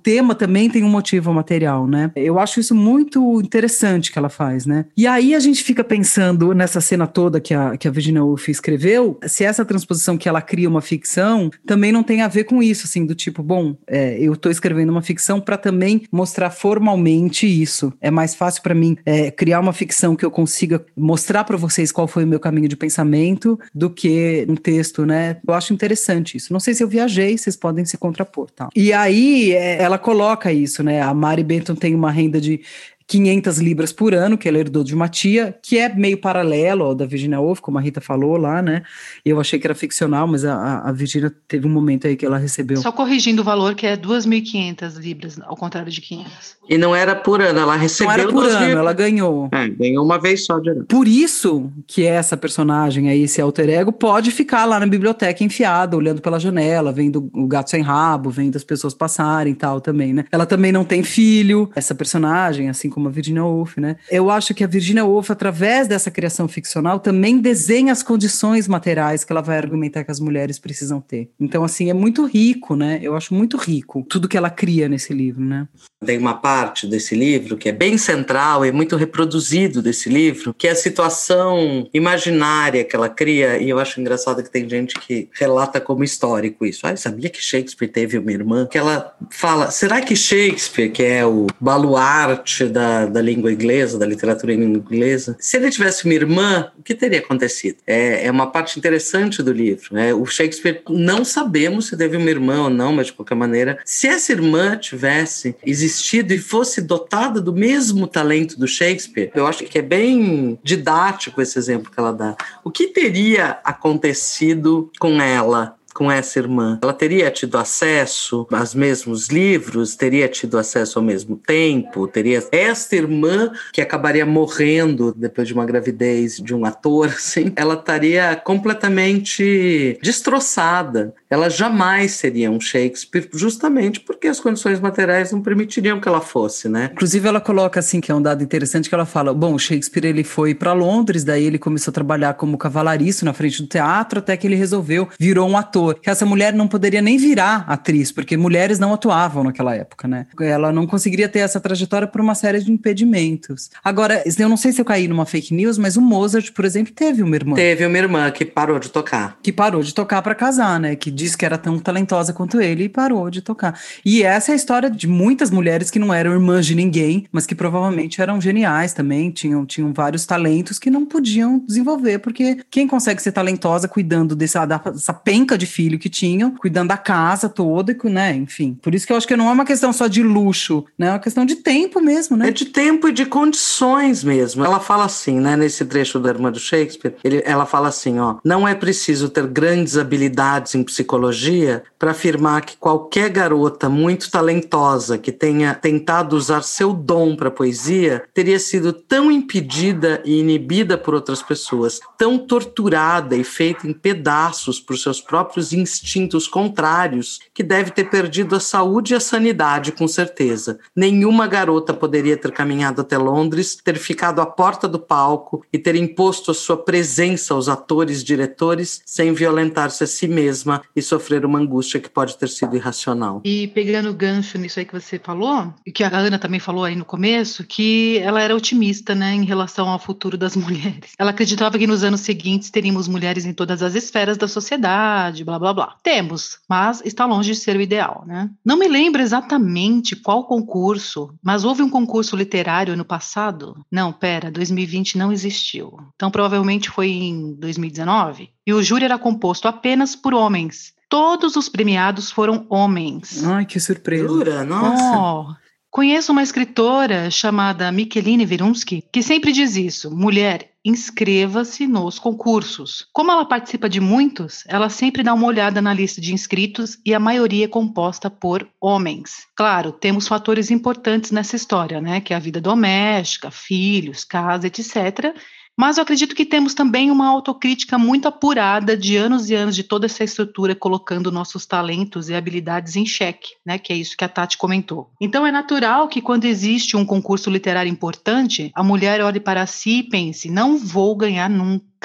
também tem um motivo material, né? Eu acho isso muito interessante que ela faz, né? E aí a gente fica pensando nessa cena toda que a, que a Virginia Woolf escreveu, se essa transposição que ela cria uma ficção também não tem a ver com isso, assim, do tipo, bom, é, eu tô escrevendo uma ficção para também mostrar formalmente isso. É mais fácil para mim é, criar uma ficção que eu consiga mostrar para vocês qual foi o meu caminho de pensamento do que um texto, né? Eu acho interessante isso. Não sei se eu viajei, vocês podem se contrapor, tá? E aí é, ela coloca isso, né? A Mary Benton tem uma renda de quinhentas libras por ano, que ela herdou de uma tia, que é meio paralelo ao da Virginia Woolf, como a Rita falou lá, né? Eu achei que era ficcional, mas a, a Virginia teve um momento aí que ela recebeu. Só corrigindo o valor, que é duas mil e quinhentas libras, ao contrário de quinhentas. E não era por ano, ela recebeu... Não era por ano, mil... ela ganhou. É, ganhou uma vez só de ano. Por isso que essa personagem aí, esse alter ego, pode ficar lá na biblioteca enfiada, olhando pela janela, vendo o gato sem rabo, vendo as pessoas passarem e tal também, né? Ela também não tem filho, essa personagem, assim como a Virginia Woolf, né? Eu acho que a Virginia Woolf, através dessa criação ficcional, também desenha as condições materiais que ela vai argumentar que as mulheres precisam ter. Então, assim, é muito rico, né? Eu acho muito rico tudo que ela cria nesse livro, né? Tem uma parte desse livro que é bem central e muito reproduzido desse livro, que é a situação imaginária que ela cria, e eu acho engraçado que tem gente que relata como histórico isso. Ah, sabia que Shakespeare teve uma irmã? Que ela fala, será que Shakespeare, que é o baluarte da, da língua inglesa, da literatura em língua inglesa, se ele tivesse uma irmã, o que teria acontecido? É, é uma parte interessante do livro, né? O Shakespeare, não sabemos se teve uma irmã ou não, mas de qualquer maneira, se essa irmã tivesse existido e fosse dotada do mesmo talento do Shakespeare, eu acho que é bem didático esse exemplo que ela dá. O que teria acontecido com ela, com essa irmã? Ela teria tido acesso aos mesmos livros, teria tido acesso ao mesmo tempo, teria esta irmã que acabaria morrendo depois de uma gravidez de um ator, assim, ela estaria completamente destroçada. Ela jamais seria um Shakespeare, justamente porque as condições materiais não permitiriam que ela fosse, né? Inclusive ela coloca assim, que é um dado interessante, que ela fala, bom, Shakespeare ele foi para Londres, daí ele começou a trabalhar como cavalariço na frente do teatro, até que ele resolveu, virou um ator. Que essa mulher não poderia nem virar atriz, porque mulheres não atuavam naquela época, né? Ela não conseguiria ter essa trajetória por uma série de impedimentos. Agora, eu não sei se eu caí numa fake news, mas o Mozart, por exemplo, teve uma irmã. Teve uma irmã que parou de tocar. Que parou de tocar pra casar, né? Que disse que era tão talentosa quanto ele e parou de tocar. E essa é a história de muitas mulheres que não eram irmãs de ninguém, mas que provavelmente eram geniais também, tinham, tinham vários talentos que não podiam desenvolver, porque quem consegue ser talentosa cuidando dessa, dessa penca de filho que tinham, cuidando da casa toda, né, enfim. Por isso que eu acho que não é uma questão só de luxo, né, é uma questão de tempo mesmo, né? É de tempo e de condições mesmo. Ela fala assim, né, nesse trecho da irmã do Shakespeare, ele, ela fala assim, ó, não é preciso ter grandes habilidades em psicologia para afirmar que qualquer garota muito talentosa que tenha tentado usar seu dom para poesia teria sido tão impedida e inibida por outras pessoas, tão torturada e feita em pedaços por seus próprios instintos contrários, que deve ter perdido a saúde e a sanidade, com certeza. Nenhuma garota poderia ter caminhado até Londres, ter ficado à porta do palco e ter imposto a sua presença aos atores e diretores sem violentar-se a si mesma e sofrer uma angústia que pode ter sido irracional. E pegando o gancho nisso aí que você falou, e que a Ana também falou aí no começo, que ela era otimista, né, em relação ao futuro das mulheres. Ela acreditava que nos anos seguintes teríamos mulheres em todas as esferas da sociedade, blá blá blá. Temos, mas está longe de ser o ideal, né? Não me lembro exatamente qual concurso, mas houve um concurso literário no passado? Não, pera, dois mil e vinte não existiu. Então provavelmente foi em dois mil e dezenove. E o júri era composto apenas por homens. Todos os premiados foram homens. Ai, que surpresa. Jura? Nossa. Oh, conheço uma escritora chamada Michelina Virunsky que sempre diz isso. Mulher, inscreva-se nos concursos. Como ela participa de muitos, ela sempre dá uma olhada na lista de inscritos e a maioria é composta por homens. Claro, temos fatores importantes nessa história, né? Que é a vida doméstica, filhos, casa, etcétera. Mas eu acredito que temos também uma autocrítica muito apurada de anos e anos de toda essa estrutura colocando nossos talentos e habilidades em xeque, né? Que é isso que a Tati comentou. Então é natural que quando existe um concurso literário importante, a mulher olhe para si e pense, não vou ganhar nunca.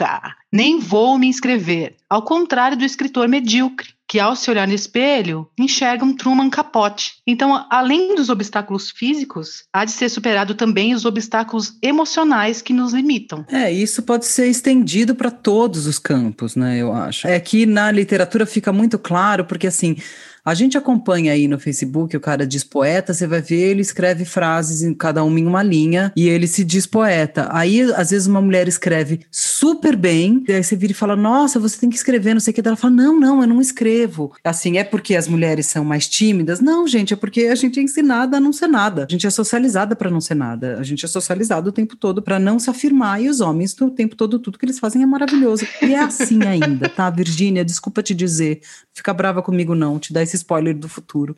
Nem vou me inscrever, ao contrário do escritor medíocre, que ao se olhar no espelho, enxerga um Truman Capote. Então, além dos obstáculos físicos, há de ser superado também os obstáculos emocionais que nos limitam. É, isso pode ser estendido para todos os campos, né, eu acho. É que na literatura fica muito claro, porque assim, a gente acompanha aí no Facebook, o cara diz poeta, você vai ver, ele escreve frases, em cada uma em uma linha, e ele se diz poeta. Aí, às vezes, uma mulher escreve super bem, e aí você vira e fala, nossa, você tem que escrever, não sei o que. Ela fala, não, não, eu não escrevo. Assim, é porque as mulheres são mais tímidas? Não, gente, é porque a gente é ensinada a não ser nada. A gente é socializada para não ser nada. A gente é socializada o tempo todo para não se afirmar, e os homens, o tempo todo, tudo que eles fazem é maravilhoso. E é assim ainda, tá, Virgínia? Desculpa te dizer. Fica brava comigo não, te dá esse spoiler do futuro.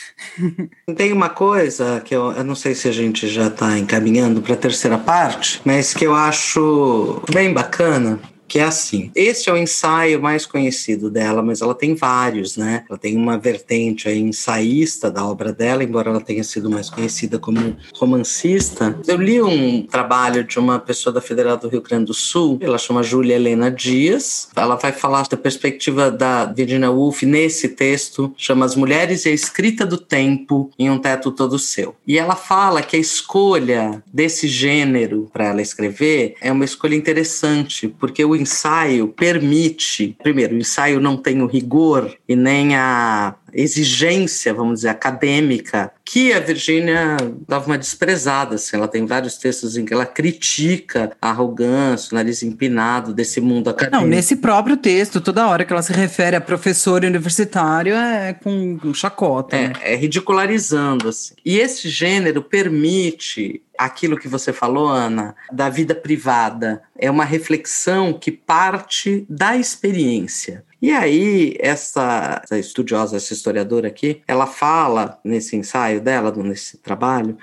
Tem uma coisa que eu, eu não sei se a gente já está encaminhando para a terceira parte, mas que eu acho bem bacana, que é assim, esse é o ensaio mais conhecido dela, mas ela tem vários, né? Ela tem uma vertente aí ensaísta da obra dela, embora ela tenha sido mais conhecida como romancista. Eu li um trabalho de uma pessoa da Federal do Rio Grande do Sul, ela chama Júlia Helena Dias. Ela vai falar da perspectiva da Virginia Woolf nesse texto, chama As Mulheres e a Escrita do Tempo em um Teto Todo Seu. E ela fala que a escolha desse gênero para ela escrever é uma escolha interessante, porque o ensaio permite, primeiro, o ensaio não tem o rigor e nem a exigência, vamos dizer, acadêmica, que a Virginia dava uma desprezada, assim. Ela tem vários textos em que ela critica a arrogância, o nariz empinado desse mundo acadêmico. Não, nesse próprio texto, toda hora que ela se refere a professor universitário é com chacota. É, né? é ridicularizando, assim. E esse gênero permite aquilo que você falou, Ana, da vida privada. É uma reflexão que parte da experiência. E aí, essa, essa estudiosa, essa historiadora aqui, ela fala, nesse ensaio dela, nesse trabalho,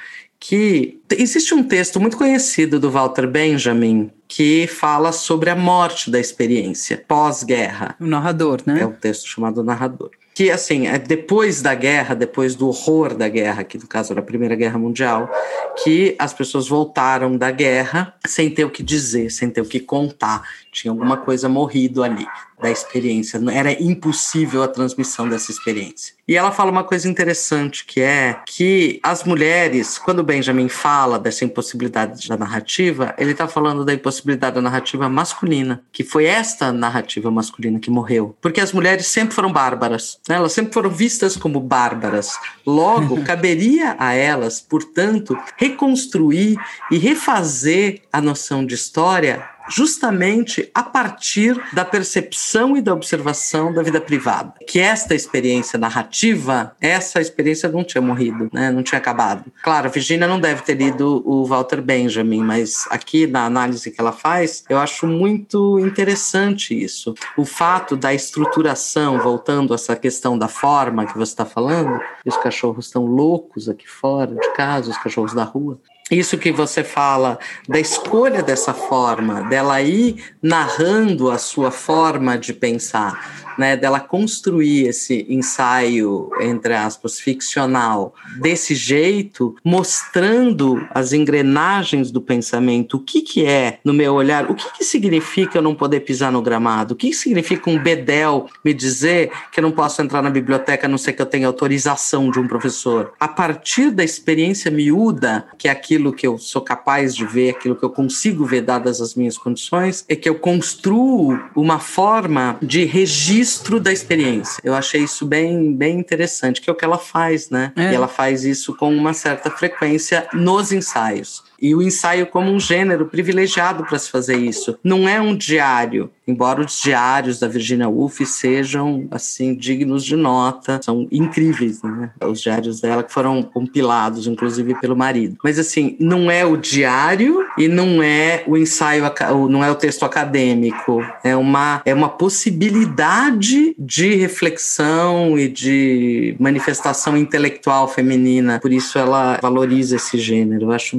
que existe um texto muito conhecido do Walter Benjamin que fala sobre a morte da experiência pós-guerra. O narrador, né? É um texto chamado Narrador. Que, assim, é depois da guerra, depois do horror da guerra, que no caso era a Primeira Guerra Mundial, que as pessoas voltaram da guerra sem ter o que dizer, sem ter o que contar. Tinha alguma coisa morrido ali da experiência. Era impossível a transmissão dessa experiência. E ela fala uma coisa interessante, que é que as mulheres, quando o Benjamin fala dessa impossibilidade da narrativa, ele está falando da impossibilidade da narrativa masculina, que foi esta narrativa masculina que morreu. Porque as mulheres sempre foram bárbaras, né? Elas sempre foram vistas como bárbaras. Logo, caberia a elas, portanto, reconstruir e refazer a noção de história justamente a partir da percepção e da observação da vida privada. Que esta experiência narrativa, essa experiência não tinha morrido, né? Não tinha acabado. Claro, a Virginia não deve ter lido o Walter Benjamin, mas aqui na análise que ela faz, eu acho muito interessante isso. O fato da estruturação, voltando a essa questão da forma que você está falando, os cachorros estão loucos aqui fora de casa, os cachorros da rua. Isso que você fala da escolha dessa forma, dela ir narrando a sua forma de pensar, né, dela construir esse ensaio, entre aspas, ficcional, desse jeito, mostrando as engrenagens do pensamento. O que que é, no meu olhar, o que que significa eu não poder pisar no gramado? O que que significa um bedel me dizer que eu não posso entrar na biblioteca a não ser que eu tenha autorização de um professor? A partir da experiência miúda, que é aquilo que eu sou capaz de ver, aquilo que eu consigo ver dadas as minhas condições, é que eu construo uma forma de registro da experiência. Eu achei isso bem, bem interessante, que é o que ela faz, né? É. E ela faz isso com uma certa frequência nos ensaios. E o ensaio como um gênero privilegiado para se fazer isso. Não é um diário, embora os diários da Virginia Woolf sejam, assim, dignos de nota, são incríveis, né? Os diários dela que foram compilados, inclusive, pelo marido. Mas, assim, não é o diário e não é o ensaio, não é o texto acadêmico. É uma, é uma possibilidade de reflexão e de manifestação intelectual feminina. Por isso ela valoriza esse gênero. Eu acho bem, bem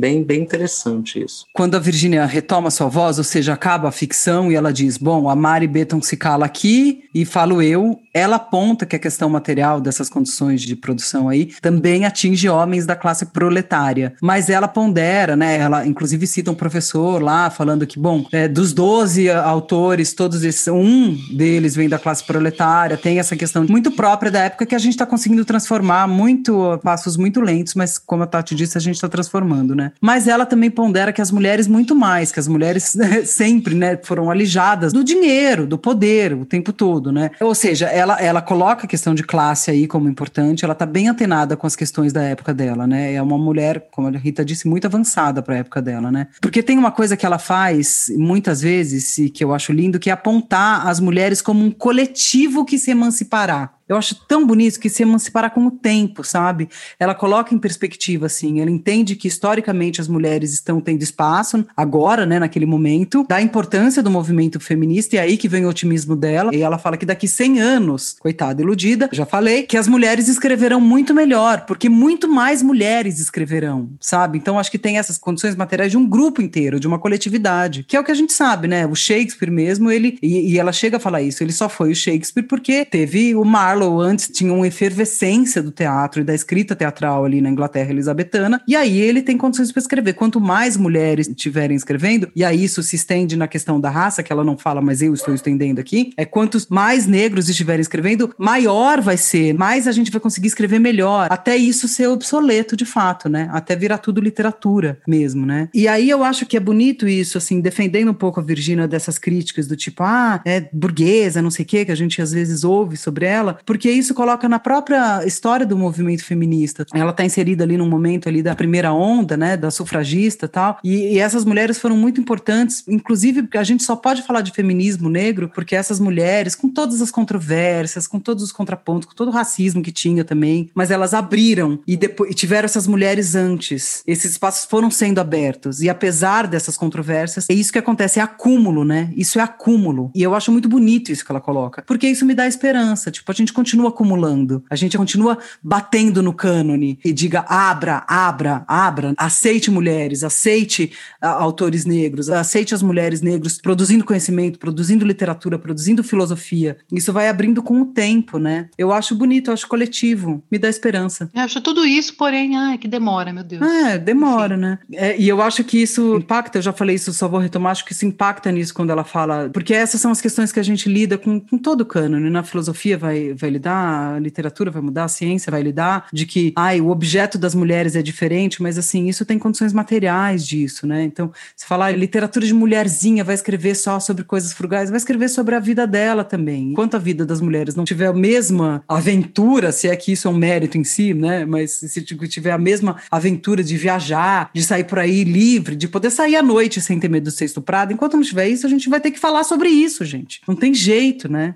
interessante isso. Quando a Virginia retoma sua voz, ou seja, acaba a ficção e ela diz, bom, a Mari Beton se cala aqui e falo eu, ela aponta que a questão material dessas condições de produção aí também atinge homens da classe proletária, mas ela pondera, né, ela inclusive cita um professor lá falando que, bom, é, dos doze autores, todos esses, um deles vem da classe proletária, tem essa questão muito própria da época que a gente está conseguindo transformar muito, passos muito lentos, mas como a Tati disse, a gente está transformando, né? Mas ela também pondera que as mulheres muito mais, que as mulheres sempre, né, foram alijadas do dinheiro, do poder, o tempo todo, né? Ou seja, ela, ela coloca a questão de classe aí como importante, ela está bem antenada com as questões da época dela, né? É uma mulher, como a Rita disse, muito avançada para a época dela, né? Porque tem uma coisa que ela faz muitas vezes, e que eu acho lindo, que é apontar as mulheres como um coletivo que se emancipará. Eu acho tão bonito que se emancipará com o tempo, sabe? Ela coloca em perspectiva, assim, ela entende que historicamente as mulheres estão tendo espaço, agora, né, naquele momento, da importância do movimento feminista, e é aí que vem o otimismo dela, e ela fala que daqui cem anos, coitada, iludida, já falei, que as mulheres escreverão muito melhor, porque muito mais mulheres escreverão, sabe? Então acho que tem essas condições materiais de um grupo inteiro, de uma coletividade, que é o que a gente sabe, né? O Shakespeare mesmo, ele, e, e ela chega a falar isso, ele só foi o Shakespeare porque teve o Marlowe antes, tinha uma efervescência do teatro e da escrita teatral ali na Inglaterra elizabetana, e aí ele tem condições para escrever. Quanto mais mulheres estiverem escrevendo, e aí isso se estende na questão da raça, que ela não fala, mas eu estou estendendo aqui, é quantos mais negros estiverem escrevendo, maior vai ser, mais a gente vai conseguir escrever melhor, até isso ser obsoleto de fato, né? Até virar tudo literatura mesmo, né? E aí eu acho que é bonito isso, assim, defendendo um pouco a Virginia dessas críticas do tipo, ah, é burguesa, não sei o que, que a gente às vezes ouve sobre ela, porque isso coloca na própria história do movimento feminista. Ela está inserida ali num momento ali da primeira onda, né, da sufragista e tal, e, e essas mulheres foram muito importantes, inclusive porque a gente só pode falar de feminismo negro porque essas mulheres, com todas as controvérsias, com todos os contrapontos, com todo o racismo que tinha também, mas elas abriram e, depois, e tiveram essas mulheres antes. Esses espaços foram sendo abertos, e apesar dessas controvérsias, é isso que acontece, é acúmulo, né? Isso é acúmulo. E eu acho muito bonito isso que ela coloca, porque isso me dá esperança. Tipo, a gente continua acumulando, a gente continua batendo no cânone e diga abra, abra, abra, aceite mulheres, aceite uh, autores negros, aceite as mulheres negras produzindo conhecimento, produzindo literatura, produzindo filosofia. Isso vai abrindo com o tempo, né? Eu acho bonito, eu acho coletivo, me dá esperança. Eu acho tudo isso, porém, ai, que demora, meu Deus. É, demora, enfim, né? É, e eu acho que isso impacta, eu já falei isso, só vou retomar, acho que isso impacta nisso quando ela fala, porque essas são as questões que a gente lida com, com todo o cânone, na filosofia vai, vai lidar, a literatura vai mudar, a ciência vai lidar, de que, ai, o objeto das mulheres é diferente, mas assim, isso tem condições materiais disso, né? Então, se falar literatura de mulherzinha, vai escrever só sobre coisas frugais, vai escrever sobre a vida dela também. Enquanto a vida das mulheres não tiver a mesma aventura, se é que isso é um mérito em si, né? Mas se tiver a mesma aventura de viajar, de sair por aí livre, de poder sair à noite sem ter medo de ser estuprada, enquanto não tiver isso, a gente vai ter que falar sobre isso, gente. Não tem jeito, né?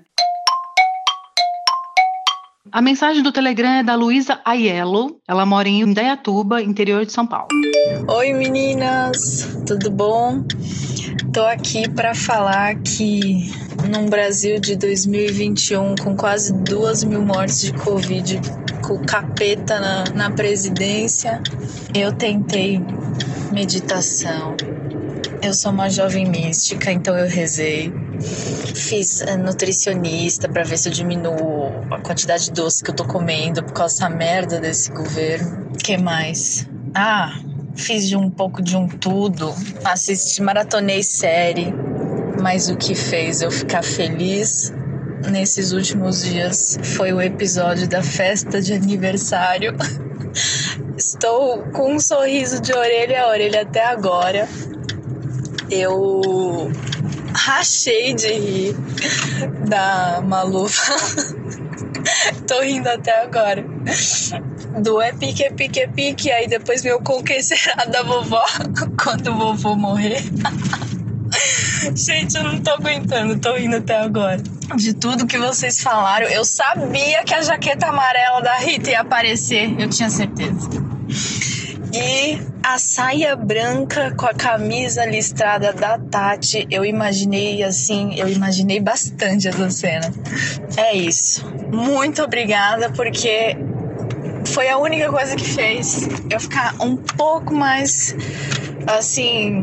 A mensagem do Telegram é da Luísa Aiello. Ela mora em Indaiatuba, interior de São Paulo. Oi, meninas, tudo bom? Tô aqui para falar que num Brasil de dois mil e vinte e um, com quase duas mil mortes de Covid, com o capeta na, na presidência, eu tentei meditação. Eu sou uma jovem mística, então eu rezei. Fiz nutricionista para ver se eu diminuo a quantidade de doce que eu tô comendo por causa dessa merda desse governo. Que mais? Ah, fiz de um pouco de um tudo. Assisti, maratonei série. Mas o que fez eu ficar feliz nesses últimos dias foi o episódio da festa de aniversário. Estou com um sorriso de orelha a orelha até agora. Eu rachei de rir da Malu. Tô rindo até agora. Do é pique, é pique, é pique. Aí depois veio com o que será da vovó quando o vovô morrer. Gente, eu não tô aguentando, tô rindo até agora. De tudo que vocês falaram, eu sabia que a jaqueta amarela da Rita ia aparecer. Eu tinha certeza. E a saia branca com a camisa listrada da Tati, eu imaginei assim, eu imaginei bastante essa cena. É isso. Muito obrigada, porque foi a única coisa que fez eu ficar um pouco mais assim,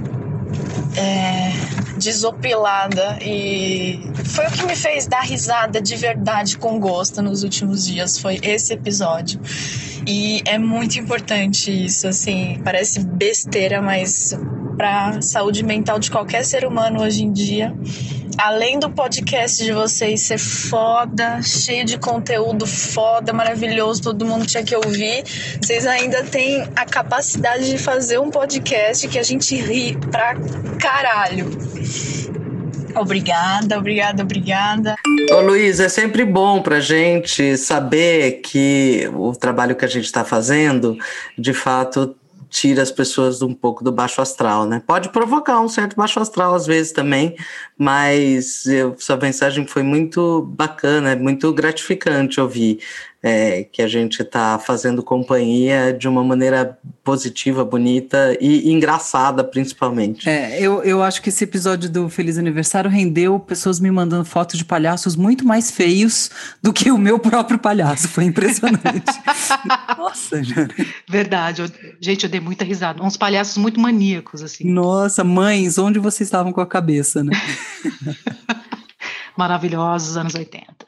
é, desopilada, e foi o que me fez dar risada de verdade com gosto nos últimos dias, foi esse episódio. E é muito importante isso, assim, parece besteira, mas para saúde mental de qualquer ser humano hoje em dia, além do podcast de vocês ser foda, cheio de conteúdo foda, maravilhoso, todo mundo tinha que ouvir, vocês ainda têm a capacidade de fazer um podcast que a gente ri pra caralho. Obrigada, obrigada, obrigada. Ô Luiz, é sempre bom pra gente saber que o trabalho que a gente está fazendo, de fato, tira as pessoas um pouco do baixo astral, né? Pode provocar um certo baixo astral às vezes também, mas eu, sua mensagem foi muito bacana, muito gratificante ouvir é, que a gente está fazendo companhia de uma maneira positiva, bonita e engraçada, principalmente. É, eu, eu acho que esse episódio do Feliz Aniversário rendeu pessoas me mandando fotos de palhaços muito mais feios do que o meu próprio palhaço. Foi impressionante. Nossa, Jana. Verdade. Eu, gente, eu dei muita risada. Uns palhaços muito maníacos, assim. Nossa, mães, onde vocês estavam com a cabeça, né? Maravilhosos, anos oitenta.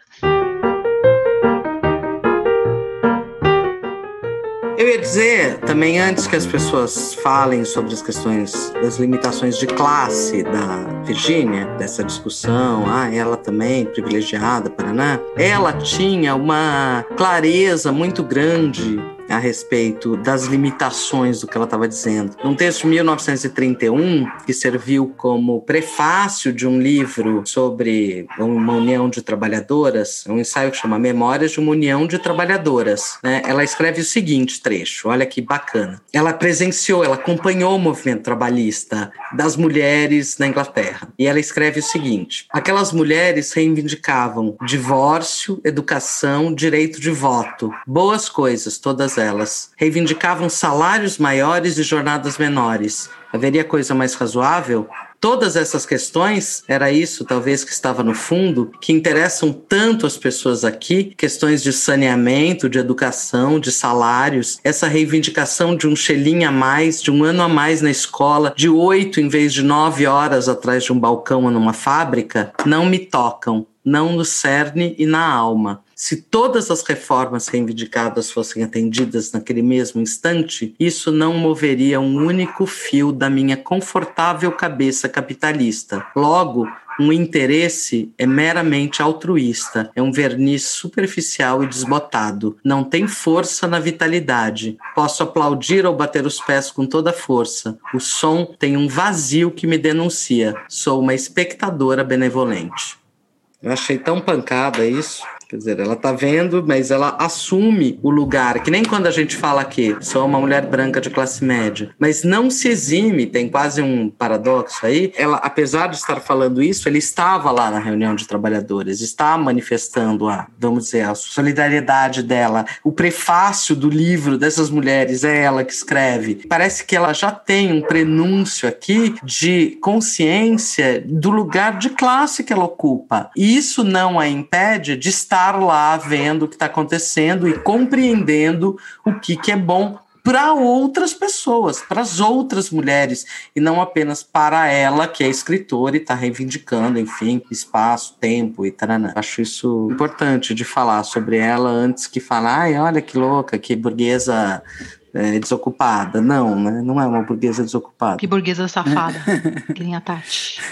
Eu ia dizer também, antes que as pessoas falem sobre as questões das limitações de classe da Virgínia, dessa discussão, ah, ela também privilegiada, Paraná, ela tinha uma clareza muito grande a respeito das limitações do que ela estava dizendo. Num texto de mil novecentos e trinta e um, que serviu como prefácio de um livro sobre uma união de trabalhadoras, um ensaio que chama Memórias de uma União de Trabalhadoras, né? Ela escreve o seguinte trecho, olha que bacana. Ela presenciou, ela acompanhou o movimento trabalhista das mulheres na Inglaterra. E ela escreve o seguinte: aquelas mulheres reivindicavam divórcio, educação, direito de voto, boas coisas, todas elas. Reivindicavam salários maiores e jornadas menores. Haveria coisa mais razoável? Todas essas questões, era isso talvez que estava no fundo, que interessam tanto as pessoas aqui, questões de saneamento, de educação, de salários, essa reivindicação de um chelinho a mais, de um ano a mais na escola, de oito em vez de nove horas atrás de um balcão ou numa fábrica, não me tocam, não no cerne e na alma. Se todas as reformas reivindicadas fossem atendidas naquele mesmo instante, isso não moveria um único fio da minha confortável cabeça capitalista. Logo, um interesse é meramente altruísta, é um verniz superficial e desbotado. Não tem força na vitalidade. Posso aplaudir ou bater os pés com toda a força. O som tem um vazio que me denuncia. Sou uma espectadora benevolente. Eu achei tão pancada isso. Quer dizer, ela tá vendo, mas ela assume o lugar, que nem quando a gente fala que sou uma mulher branca de classe média, mas não se exime, tem quase um paradoxo aí. Ela, apesar de estar falando isso, ele estava lá na reunião de trabalhadores, está manifestando a, vamos dizer, a solidariedade dela. O prefácio do livro dessas mulheres é ela que escreve. Parece que ela já tem um prenúncio aqui de consciência do lugar de classe que ela ocupa. E isso não a impede de estar lá vendo o que está acontecendo e compreendendo o que, que é bom para outras pessoas, para as outras mulheres, e não apenas para ela, que é escritora e está reivindicando, enfim, espaço, tempo e tal. Acho isso importante de falar sobre ela antes que falar, ai, olha que louca, que burguesa é, desocupada. Não, né? Não é uma burguesa desocupada. Que burguesa safada, que nem a Tati.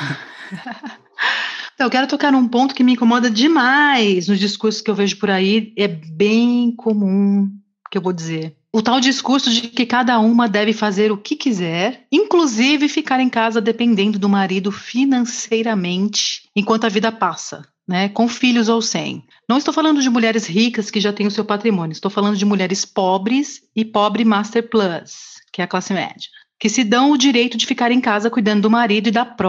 Então, eu quero tocar num ponto que me incomoda demais no discurso que eu vejo por aí, é bem comum, que eu vou dizer. O tal discurso de que cada uma deve fazer o que quiser, inclusive ficar em casa dependendo do marido financeiramente, enquanto a vida passa, né, com filhos ou sem. Não estou falando de mulheres ricas que já têm o seu patrimônio, estou falando de mulheres pobres e pobre master plus, que é a classe média, que se dão o direito de ficar em casa cuidando do marido e da prole.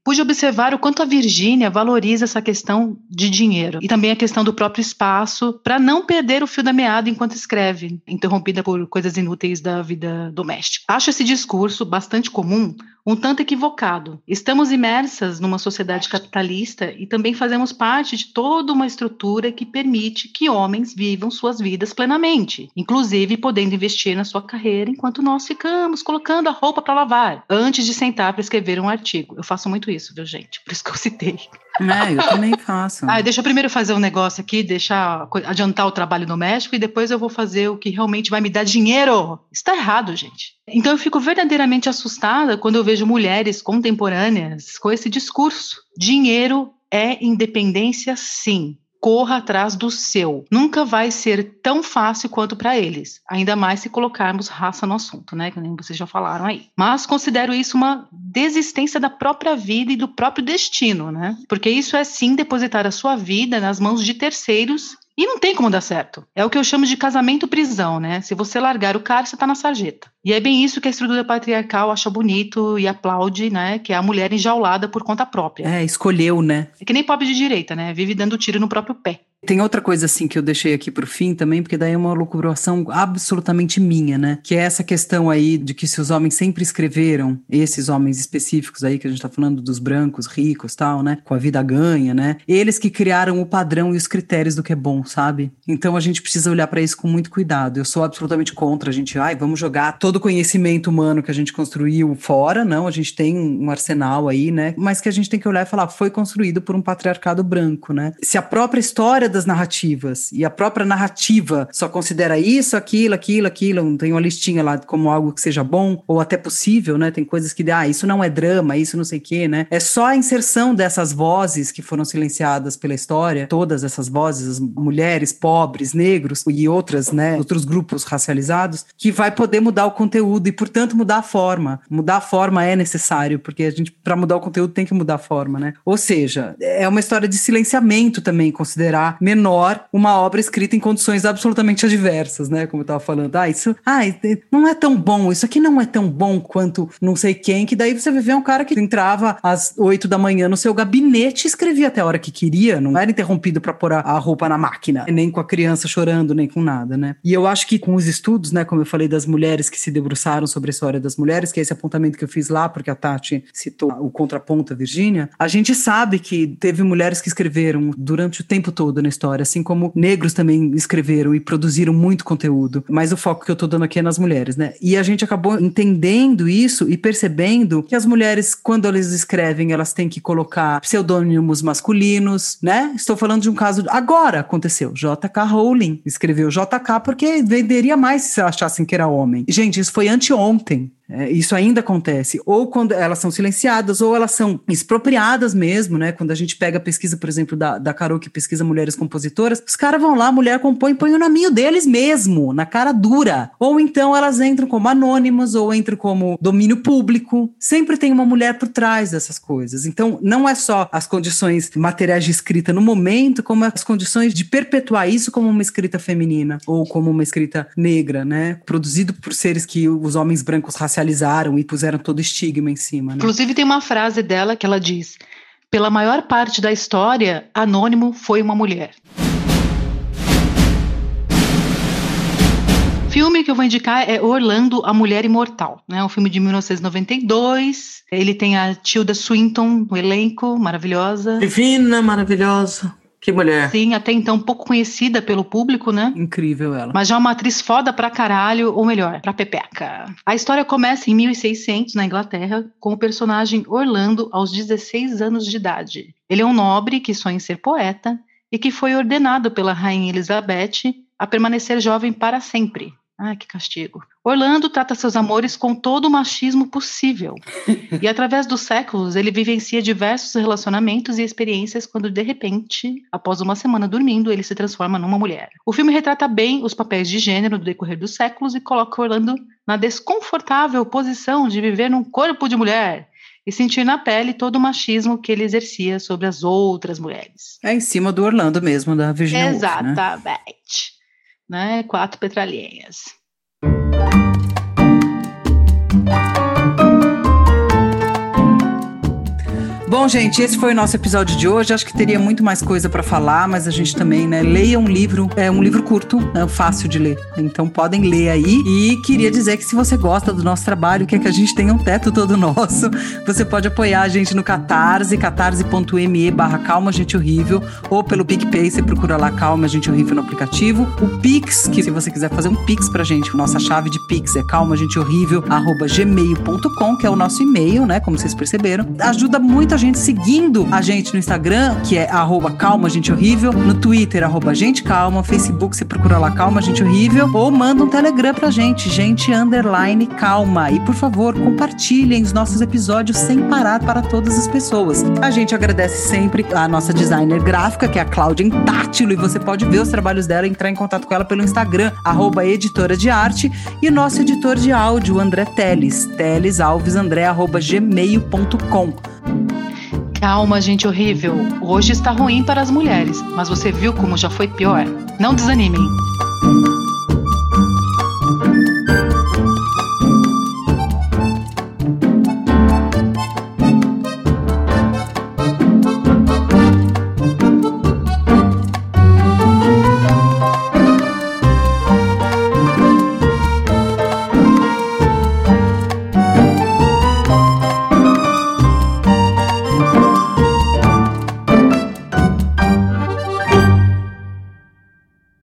pude observar o quanto a Virgínia valoriza essa questão de dinheiro e também a questão do próprio espaço para não perder o fio da meada enquanto escreve, interrompida por coisas inúteis da vida doméstica. Acho esse discurso bastante comum, um tanto equivocado. Estamos imersas numa sociedade capitalista e também fazemos parte de toda uma estrutura que permite que homens vivam suas vidas plenamente, inclusive podendo investir na sua carreira enquanto nós ficamos colocando a roupa para lavar, antes de sentar para escrever um artigo. Eu faço muito isso, viu, gente? Por isso que eu citei. É, eu também faço. Ah, deixa eu primeiro fazer um negócio aqui, deixar adiantar o trabalho doméstico e depois eu vou fazer o que realmente vai me dar dinheiro. Isso tá errado, gente. Então eu fico verdadeiramente assustada quando eu vejo mulheres contemporâneas com esse discurso. Dinheiro é independência, sim. Corra atrás do seu. Nunca vai ser tão fácil quanto para eles. Ainda mais se colocarmos raça no assunto, né? Que nem vocês já falaram aí. Mas considero isso uma desistência da própria vida e do próprio destino, né? Porque isso é sim depositar a sua vida nas mãos de terceiros e não tem como dar certo. É o que eu chamo de casamento-prisão, né? Se você largar o cara, você tá na sarjeta. E é bem isso que a estrutura patriarcal acha bonito e aplaude, né? Que é a mulher enjaulada por conta própria. É, escolheu, né? É que nem pobre de direita, né? Vive dando tiro no próprio pé. Tem outra coisa assim que eu deixei aqui pro fim também, porque daí é uma loucuração absolutamente minha, né? Que é essa questão aí de que se os homens sempre escreveram, esses homens específicos aí que a gente tá falando dos brancos, ricos, tal, né? Com a vida ganha, né? Eles que criaram o padrão e os critérios do que é bom, sabe? Então a gente precisa olhar pra isso com muito cuidado. Eu sou absolutamente contra a gente, ai, vamos jogar todo o conhecimento humano que a gente construiu fora, não, a gente tem um arsenal aí, né? Mas que a gente tem que olhar e falar, foi construído por um patriarcado branco, né? Se a própria história das narrativas, e a própria narrativa só considera isso, aquilo, aquilo, aquilo, não tem uma listinha lá como algo que seja bom, ou até possível, né, tem coisas que, ah, isso não é drama, isso não sei o quê, né, é só a inserção dessas vozes que foram silenciadas pela história, todas essas vozes, as mulheres, pobres, negros, e outras, né, outros grupos racializados, que vai poder mudar o conteúdo, e portanto mudar a forma, mudar a forma é necessário, porque a gente, para mudar o conteúdo tem que mudar a forma, né, ou seja, é uma história de silenciamento também, considerar menor uma obra escrita em condições absolutamente adversas, né? Como eu tava falando, ah, isso ah, não é tão bom, isso aqui não é tão bom quanto não sei quem, que daí você vai ver um cara que entrava às oito da manhã no seu gabinete e escrevia até a hora que queria, não era interrompido para pôr a roupa na máquina, nem com a criança chorando, nem com nada, né? E eu acho que com os estudos, né, como eu falei das mulheres que se debruçaram sobre a história das mulheres, que é esse apontamento que eu fiz lá, porque a Tati citou o contraponto à Virgínia, a gente sabe que teve mulheres que escreveram durante o tempo todo, né, história, assim como negros também escreveram e produziram muito conteúdo, mas o foco que eu tô dando aqui é nas mulheres, né? E a gente acabou entendendo isso e percebendo que as mulheres, quando elas escrevem, elas têm que colocar pseudônimos masculinos, né? Estou falando de um caso, agora aconteceu, J K Rowling escreveu J K porque venderia mais se achassem que era homem. Gente, isso foi anteontem. É, isso ainda acontece, ou quando elas são silenciadas, ou elas são expropriadas mesmo, né? Quando a gente pega a pesquisa, por exemplo, da, da Carol, que pesquisa mulheres compositoras, os caras vão lá, a mulher compõe, põe o nominho deles mesmo, na cara dura. Ou então elas entram como anônimas, ou entram como domínio público. Sempre tem uma mulher por trás dessas coisas. Então, não é só as condições materiais de escrita no momento, como as condições de perpetuar isso como uma escrita feminina, ou como uma escrita negra, né? Produzido por seres que os homens brancos racializaram e puseram todo o estigma em cima, né? Inclusive tem uma frase dela que ela diz: pela maior parte da história, Anônimo foi uma mulher. O filme que eu vou indicar é Orlando, a Mulher Imortal, né? Um filme de mil novecentos e noventa e dois. Ele tem a Tilda Swinton no elenco, maravilhosa. Divina, maravilhosa. Que mulher. Sim, até então pouco conhecida pelo público, né? Incrível ela. Mas já uma atriz foda pra caralho, ou melhor, pra pepeca. A história começa em mil e seiscentos, na Inglaterra, com o personagem Orlando aos dezesseis anos de idade. Ele é um nobre que sonha em ser poeta e que foi ordenado pela Rainha Elizabeth a permanecer jovem para sempre. Ai, que castigo. Orlando trata seus amores com todo o machismo possível. E através dos séculos, ele vivencia diversos relacionamentos e experiências quando, de repente, após uma semana dormindo, ele se transforma numa mulher. O filme retrata bem os papéis de gênero do decorrer dos séculos e coloca Orlando na desconfortável posição de viver num corpo de mulher e sentir na pele todo o machismo que ele exercia sobre as outras mulheres. É em cima do Orlando mesmo, da Virginia Woolf, né? Exatamente. Né? Quatro petralhinhas. Bom, gente, esse foi o nosso episódio de hoje. Acho que teria muito mais coisa para falar, mas a gente também, né, leia um livro, é um livro curto, é fácil de ler, então podem ler aí. E queria dizer que se você gosta do nosso trabalho, quer que a gente tenha um teto todo nosso, você pode apoiar a gente no Catarse, catarse.me barra Calma Gente Horrível, ou pelo PicPay, você procura lá Calma Gente Horrível no aplicativo. O Pix, que se você quiser fazer um Pix pra gente, nossa chave de Pix é calmagenteHorrível arroba gmail ponto com, que é o nosso e-mail, né, como vocês perceberam. Ajuda muito a gente seguindo a gente no Instagram, que é arroba Calma Gente Horrível, no Twitter, arroba Gente Calma, Facebook, você procura lá Calma Gente Horrível, ou manda um Telegram pra gente, gente underline calma. E por favor, compartilhem os nossos episódios sem parar para todas as pessoas. A gente agradece sempre a nossa designer gráfica, que é a Cláudia Intátilo, e você pode ver os trabalhos dela, entrar em contato com ela pelo Instagram, arroba editora de arte, e o nosso editor de áudio, André Teles, Teles Alves André, arroba gmail ponto com. Calma, gente horrível. Hoje está ruim para as mulheres, mas você viu como já foi pior? Não desanimem.